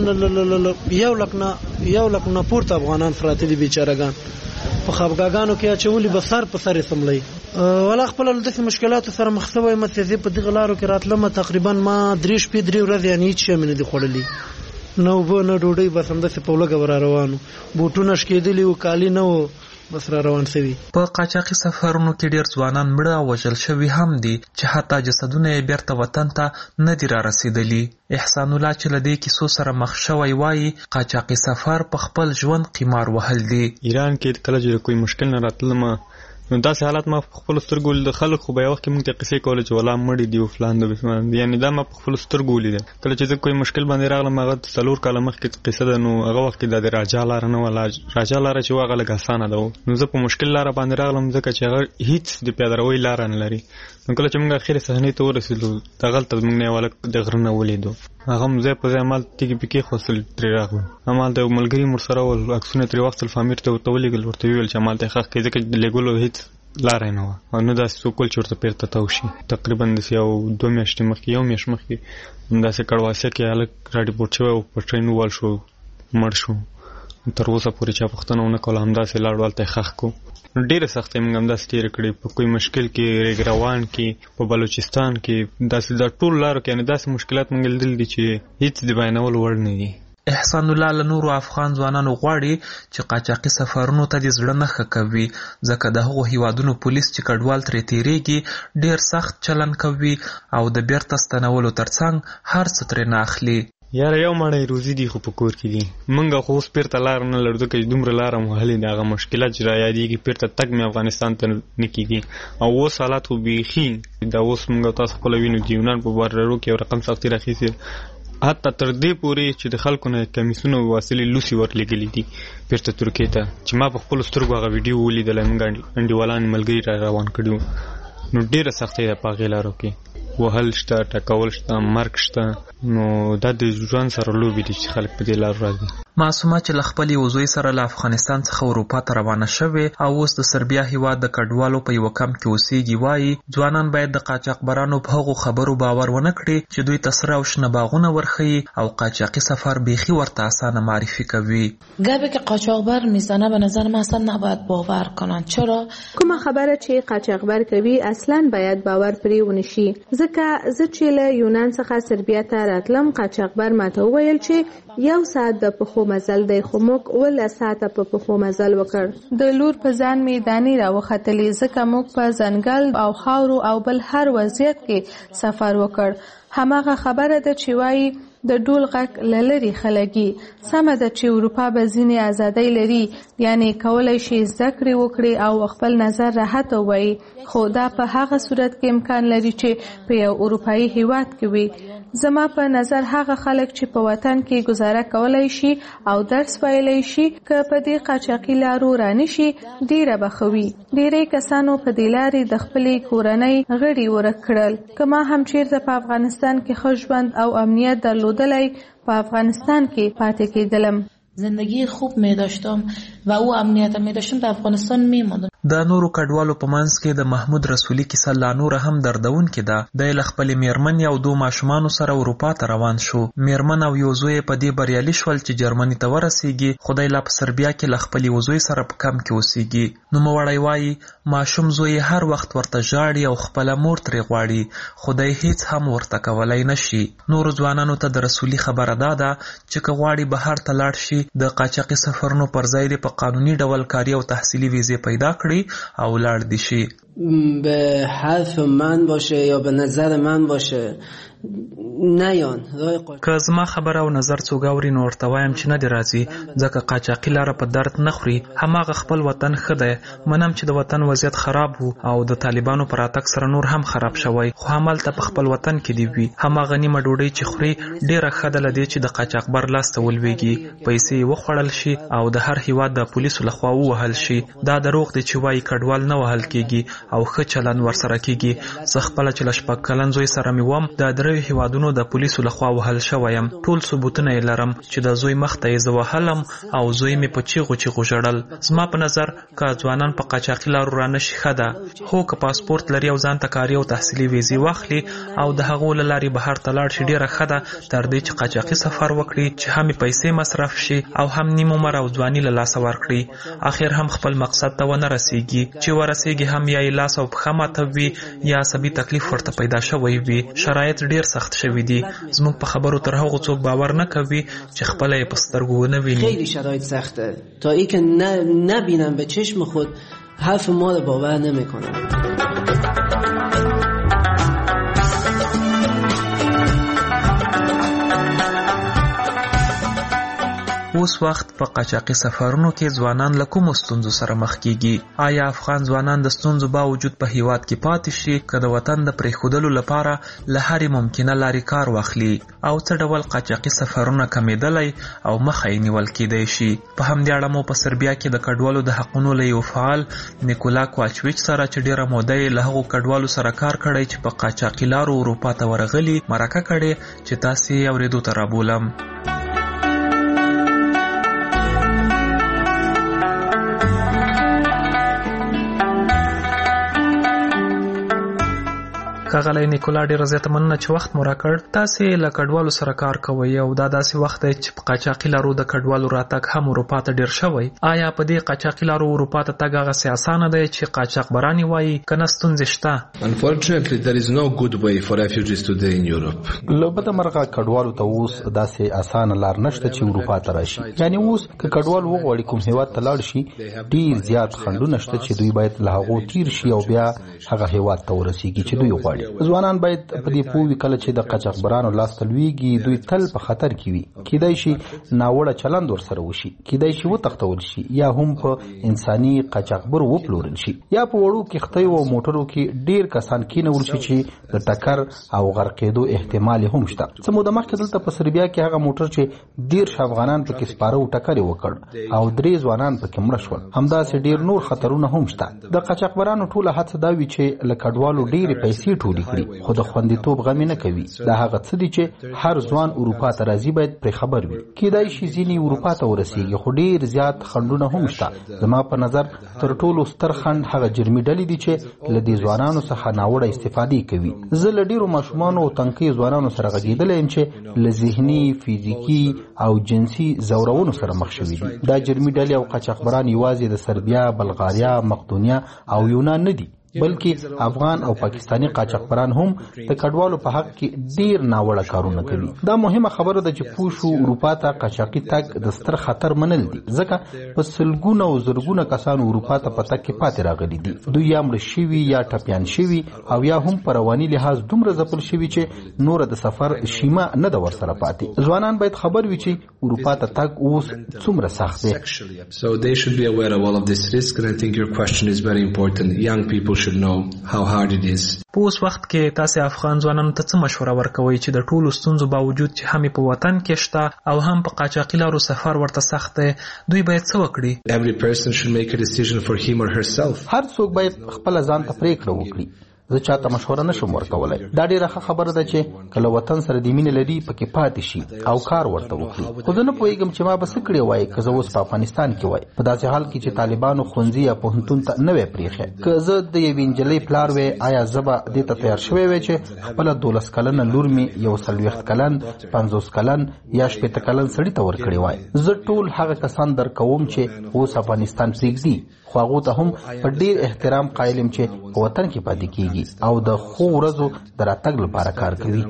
یو لک نه یو لک نه پورته افغانان پراته دي بیچارهګان. په خفګاګانو کې اچولي به سر په سر یې سملئ. ولا خپل داسې مشکلاتو سره مخ شوی یم چې زه په دغه لارو کې راتلم. تقریبا ما درې شپې درې ورځې یعنې هېڅ شی مې نه دي خوړلي، نه اوبه نه ډوډۍ، بس همداسې په ولږه به را روان وو. بوټونه شکېدلي وو، کالي نه وو، بس را روان شوي. په قاچاقي سفرونو کې ډېر ځوانان مړه او وژل شوي هم دي چې حتی جسدونه یې بیرته وطن ته نه دي را رسېدلي. احسان الله چې له دې کیسو سره مخ شوی وایي قاچاقي سفر په خپل ژوند قمار وهل دي. ایران کې کله چې کوئی مشکل نه راتلم نو داسې حالات ما په خپلو سترګو ولیدل. خلک خو به یو وخت کې موږ ته قصې کولې چې والله مړي دي او فلان د بسمان، یعنې دا ما په خپلو سترګو ولیدل. کله چې زه کوئی مشکل باندې راغلم، هغه څلور کاله مخکې قصه ده، نو هغه وخت کې دا د راجا لاره نه وه. راجا لاره چې وه هغه لږ اسانه ده، نو زه په مشکل لاره باندې راغلم ځکه چې هغه هېڅ د پیادهروۍ لاره نه لري. نو کله چې موږ اخرې صحنې ته ورسېدو، دغلته موږ نه یو هلک د غره نه ولیدو. هغه هم ځای په ځای همالته تیږې پیکې خوستل ترې راغلو. همالته یو ملګري ورسره ول، عکسونه ترې واخیستل، فامیر ته ورته ولېږل، ورته ویې ویل چې همالته یې ښخ کړئ ځکه د لېږلو هېڅ لارې نه وه او نه داسې څوک ول چې ورته بیرته تاو شي. تقریبا داسې یو دوه میاشتې مخکې یو میاشت مخکې همداسې کړواسیه کې هلک راډیپورټ شوی او په ټرین ووال شو مړ شو. تر اوسه پورې چا پوښتنه ونه کوله همداسې لاړ هلته یې ښخ کړو. نو ډېرې سختۍ موږ همداسې تېرې کړې په کوی مشکل کې ریګ روان کې په بلوچستان کې داسې دا ټول لارو کې یعنې داسې مشکلات موږ لیدلي دي چې هېڅ د بیانولو وړ نه دي. احسان الله له نورو افغان ځوانانو غواړي چې قاچاقي سفرونو ته د زړه نه ښه کوي ځکه د هغو هیوادونو پولیس چې کډوال ترې تیریږي ډېر سخت چلن کوي او د بیرته ستنولو ترڅنګ هر څه ترې نه اخلي. یاره یو مړی روزي دي خو په کور کې دي. موږ خو اوس بیرته لاره نه لرو ځکه چې دومره لاره مو وهلې د هغه مشکلات چې رایادېږي بیرته تګ مې افغانستان ته نه کېږي او اوس حالات خو بیخي دا اوس موږ تاسو خپله وینو د یونان په بارډرو کې یو رقم سختي راخیستې حتی تر دې پورې چې د خلکو نه کمیسونه وسلې لوسي ورلېږلي دي بیرته ترکیې ته چې ما په خپلو سترګو هغه ویډیو ولیدله موږ انډیوالان ملګري را روان کړي وو. نو ډېره سختۍ ده په هغې لارو کې وهل شته ټکول شته مرګ شته. نو دا د ژوند سره لوبې دي چې خلک په دې لارو راځي. معصومه چې له خپل یو زوی سره له افغانستان څخه اروپا ته روانه شوې او اوس د سربیا هیواد د کډوالو په یوه کمپ کې اوسېږي وایي ځوانان باید د قاچاقبرانو په هغو خبرو باور ونه کړي چې دوی ته سره او شنه باغونه ورښیي او قاچاقي سفر بیخي ورته اسانه معرفی کوي. گپی که قاچاقبر میزنه به نظر من اصلا نباید باور کنن. چرا؟ کومه خبره چې قاچاقبر کوي اصلا باید باور پرې ونشي ځکه زه چې له یونان څخه سربیا ته راتلم قاچاقبر ماته وویل چې یو ساعت د پخو مزل دی خو موږ اوله ساعته په پخو مزل وکړ. د لور په ځان مې دانې راوختلې ځکه موږ په ځنګل او خاورو او بل هر وضعیت کې سفر وکړ. هماغه خبره ده چې وایي د ډول غږ له لرې خلګي. سمه ده چې اروپا به ځینې ازادۍ لري یعنی کولی شي زده کړې وکړي او خپل نظر راحت ووایي خو دا په هغه صورت کې امکان لري چې په یو اروپایي هیواد کې وي. زما په نظر هغه خلک چې په وطن کې گزاره کولای شي او درس ویلی شي که په دې قاچاقي لارو رانشي ډیره بخوي. ډیری کسانو په دې لارې د خپلې کورنۍ غړي ورک کړل. که ما هم چیرته په افغانستان کې ښه ژوند او امنیت درلودلی په افغانستان کې پاتې کېدلم. زندگی خوب می داشتم و او امنیت می داشتم در افغانستان می ماندم. د نورو کډوالو په منځ کې د محمود رسولي کیسه لا نور هم دردونکې ده. د له خپل میرمن او دو ماشومانو سره اروپا ته روان شو. میرمن او یو زوی په دې بریالي شول چې جرمني ته ورسیږي. خدای لا په سربیا کې له خپل یو زوی سره په کم کې اوسېږي. نو موړی وایي ماشوم زوی هر وخت ورته ژاړي او خپل مور ترې غواړي. خدای هیڅ هم ورته کولای نشي. نورو ځوانانو ته د رسولي خبره ده ده چې که غواړي بهر ته لاړ شي د قاچاقي سفرونو پر ځای د په قانوني ډول کاري او تحصیلي ویزې پیدا کړي او لاړ دي شي. به حرف من باشه یا به نظر من باشه نه یان که زما خبره او نظر څوک اوري نو ورته وایم چې نه دی راځي ځکه قاچاقي لاره په درد نه خوري. هماغه خپل وطن ښه دی. منم چې د وطن وضعیت خراب وو او د طالبانو پر راتګ سره نور هم خراب شوی خو همالته په خپل وطن کې دی وي. هماغه نیمه ډوډۍ چې خوري ډیره ښه ده له دې چې د قاچاقبر لاس ته ولویږي پیسې یې وخوړل شي او د هر هیواد د پولیسو لخوا ووهل شي. دا دروغ دی چې وایي کډوال نه وهل کېږي او ښه چلند ورسره کېږي. زه خپله چې له شپږ کلن زوی سره مې وم د دریو هیوادونو د پولیسو لخوا وهل شویم. ټول ثبوتونه یې لرم چې د زوی مخ ته یې زه وهلم او زوی مې په چیغو چیغو ژړل. زما په نظر که ځوانان په قاچاقي لارو رانشي ښه ده. هو که پاسپورت لري او ځان ته کاري او تحصیلي ویزې واخلي او د هغو له لارې بهر ته لاړ شي ډېره ښه ده تر دې چې قاچاقي سفر وکړي چې هم پیسې مصرف شي او هم نیم عمر او ځواني له لاسه ورکړي. اخر هم خپل مقصد ته ونه رسیږي. چې ورسیږي هم یا یې لاس او پښه ماتوي یا عصبي تکلیف ورته پیدا شوی وي. شرایط ډېر سخت شوي دي. زموږ په خبرو تر هغو څوک باور نه کوي چې خپله یې په سترګو ونه ویني. خیلی شرایط سخته تا ای که نبینم به چشم خود حرف ما رو باور نمیکنم. اوس وخت په قاچاقي سفرونو کې ځوانان له کومو ستونزو سره مخ کیږي؟ آیا افغان ځوانان د ستونزو باوجود په هیواد کې پاتې شي که د وطن د پرېښودلو لپاره له هرې ممکنه لارې کار واخلي او څه ډول قاچاقي سفرونه کمیدلی او مخه یې نیول کیدی شي؟ په همدې اړه مو په سربیا کې د کډوالو د حقونو له یو فعال نیکولا کوواچویچ سره چې ډېره موده یې له هغو کډوالو سره کار کړی چې په قاچاقي لارو اروپا ته ورغلي مرکه کړې چې تاسې یې اورېدو ته رابولم. ښاغلی نیکولا ډېره زیاته مننه چې وخت مو راکړ. تاسې له کډوالو سره کار کوئ او دا داسې وخت دی چې په قاچاقي لارو د کډوالو راتګ هم اروپا ته ډېر شوی. آیا په دې قاچاقي لارو اروپا ته تګ هغسې اسانه دی چې قاچاقبران یې وایي که نه ستونزې شته؟ Unfortunately, there is no good way for refugees today in Europe. له بده مرغه کډوالو ته اوس داسې اسانه لار نشته چې اروپا ته راشي. یعنی اوس که کډوال وغواړي کوم هیواد ته لاړ شي ډېر زیات خنډونه شته چې دوی باید له هغو تیر شي او بیا هغه هیواد ته ورسیږي چې دوی غواړي. ځوانان باید په دې پوه وي کله چې د قاچاقبرانو لاس ته لویږي دوی تل په خطر کې وي. کیدای شي ناوړه چلند ورسره وشي، کیدای شي وتښتول شي یا هم په انساني قاچاقبر وپلورل شي، یا په وړو کښتیو او موټرو کې ډېر کسان کېنول شي چې د ټکر او غرقېدو احتمال هم شته. څه موده مخکې دلته په سربیا کې هغه موټر چې دېرش افغانان پکې سپاره و ټکر یې وکړ او درې ځوانان پکې مړه شول. همداسې ډېر نور خطرونه هم شته. د قاچاقبرانو ټوله هڅه دا وي چې له کډوالو ډېرې پیسې ټولې کړي، خو د خوندیتوب غم یې نه کوي. دا هغه څه دي چې هر ځوان اروپا ته راځي باید پرې خبر وي. کیدای شي ځینې اروپا ته ورسیږي خو ډېر زیات خنډونه هم شته. زما په نظر تر ټولو ستر خنډ هغه جرمي ډلې دي چې له دې ځوانانو څخه ناوړه استفادې کوي. زه له ډېرو ماشومانو او تنکیو ځوانانو سره غږېدلی یم چې له ذهني، فزیکي او جنسي ځورونو سره مخ شوي دي. دا جرمي ډلې او قاچاقبران یوازې د سربیا، بلغاریا، مقدونیا او یونان نه دي، بلکې افغان او پاکستانی قاچاقبران هم د کډوالو په حق کې ډیر ناوړه کارونه کوي. دا مهمه خبره ده چې پوه شو اروپا ته قاچاقي تګ د ستر خطر منل دي، ځکه په سلګونه او زرګونه کسان اروپا ته په تګ کې پاتې راغلي دي. دوی یا مړه شوي یا ټپیان شوي او یا هم په رواني لحاظ دومره ځپل شوي چې نور د سفر شیمه نه ده ورسره پاتې. ځوانان باید خبر وي چې اروپا ته تګ اوس څومره سخت دی. So they should be aware of all of this risk, and I think your question is very important. Young people should know how hard it is. په اوس وخت کې تاسې افغان ځوانانو ته څه مشوره ورکوئ چې د ټولو ستونزو باوجود چې هم په وطن کې شته او هم په قاچاقي لارو سفر ورته سخت دی، دوی باید څه وکړي؟ Every person should make a decision for him or herself. هر څوک باید خپل ځان ته پریکړه وکړي. زه چاته مشوره نشم ورکولای. دا ډیره ښه خبره ده چې کله وطن سره د مینې لري پکې پاتې شي او کار ورته وکړي. خو زه نه پوهېږم چې ما به څه کړی وای که زه اوس په افغانستان کې وای، په داسې حال کې چې طالبانو ښوونځي یا پوهنتون ته نه وی پرېښی. که زه د یوې نجلۍ پلار وی، آیا زه به دې ته تیار شوی وی چې خپله دولس کلنه لور مې یو څلوېښت کلن، پنځوس کلن یا شپېته کلن سړي ته ورکړی وای؟ زه ټول هغه کسان درکوم چې اوس افغانستان پرېږدي، خو هغو ته هم په ډېر احترام قایل یم چې په وطن کې پاتې کېږي او د ښو ورځو د راتګ لپاره کار کوي.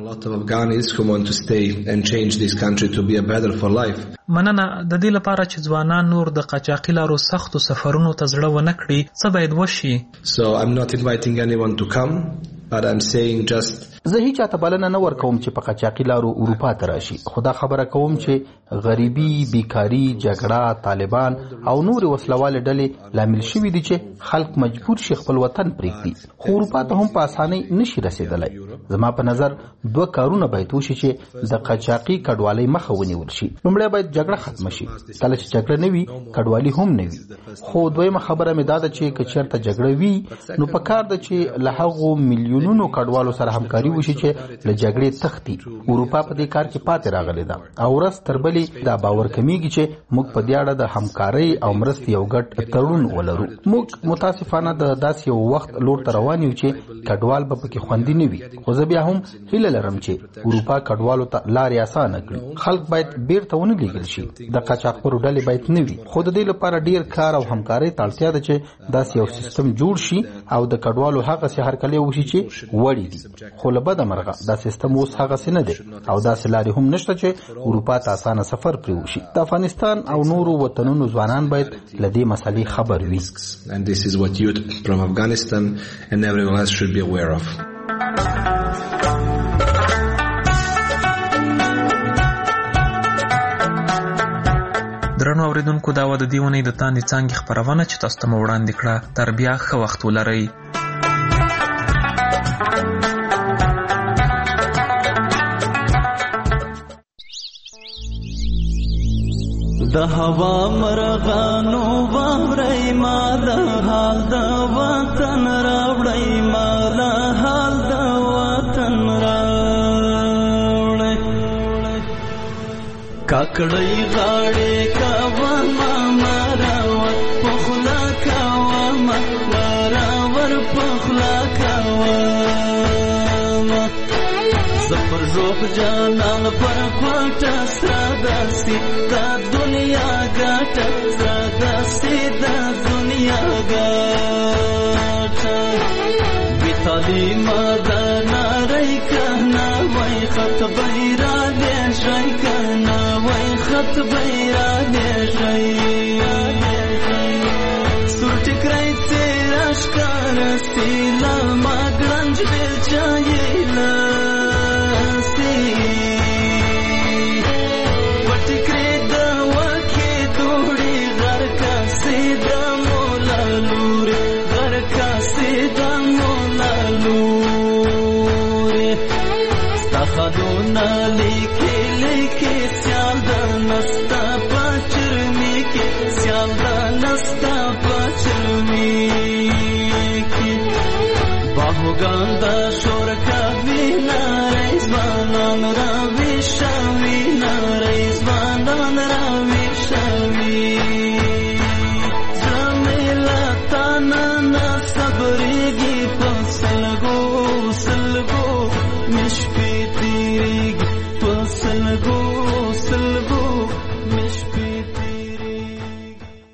مننه. د دې لپاره چې ځوانان نور د قاچاقي لارو سختو سفرونو ته زړه ونه کړي څه باید وشي؟ So I'm not inviting anyone to come, but I'm saying just زه هیچا ته بلنه نه ورکوم چې په قاچاقي لارو اروپا ته راشي، خو دا خبره کوم چې غریبي، بیکاري، جګړه، طالبان او نور وسلوالې ډلې لامل شوي دي چې خلک مجبور شي خپل وطن پرېږدي، خو اروپا ته هم په اسانۍ نشي رسېدلی. زما په نظر دوه کارونه باید وشي چې د قاچاقي کډوالۍ مخه ونیول شي. لومړی باید جګړه ختمه شي. کله چې جګړه نه وي کډوالي هم نه وي. خو دویمه خبره مې دا ده چې که چېرته جګړه وي نو پکار ده چې له هغو میلیونونو کډوالو سره همکاري وشي چې له جګړې تښتي. اروپا په دې کار کې پاتې راغلی ده او ورځ تر بلې دا باور کمیږي چې موږ په دې اړه د همکارۍ او مرستې یو ګډ تړون ولرو. موږ متاسفانه د داسې یو وخت لور ته روان یو چې کډوال به پکې خوندي نه وي، خو زه بیا هم هیله لرم چې اروپا کډوالو ته لارې اسانه کړي. خلک باید بیرته ونه لیږل شي. د قاچاقبرو ډلې باید نه وي، خو د دې لپاره ډیر کار او همکارۍ ته اړتیا ده چې داسې یو سیستم جوړ شي او د کډوالو هغسې هرکلی وشي چې وړي دي. خو له بده مرغه دا سیستم اوس هغسې نه دی او داسې لارې هم نشته چې اروپا ته اسانه سفر پرې وشي. د افغانستان او نورو وطنونو ځوانان باید له دې مسلې خبر وي. And this is what youth from Afghanistan and everyone else should be aware of. درنو اوریدونکو، دا و د دې اونۍ د تاندې څانګې خپرونه چې تاسو ته مو وړاندې کړه. تر بیا ښه وخت ولرئ. د هوا مرغانو باورې ما د حال د وطن راوړې ما له حال د وطن راوړې کاکړې غاړې کاوه ما مراور پخلا کاوه ما مراور پخلا کاوه روح جانان پر پټ سترادستی دا دنیا ګټ سترادستی دا دنیا ګټ بیتالی مدنا رای کنا وای خط بیرا دې شای کنا وای خط بیرا دې شای سورټ کرای تیرا شکارستی لا ما ګرنج دل چایلا خدونا لیکي لیکي سیال د نستا پچرمی کې سیال د نستا پچرمی کې باهوګان د شور کوي نارې ځوانان را ویښوي نارې ځوانان را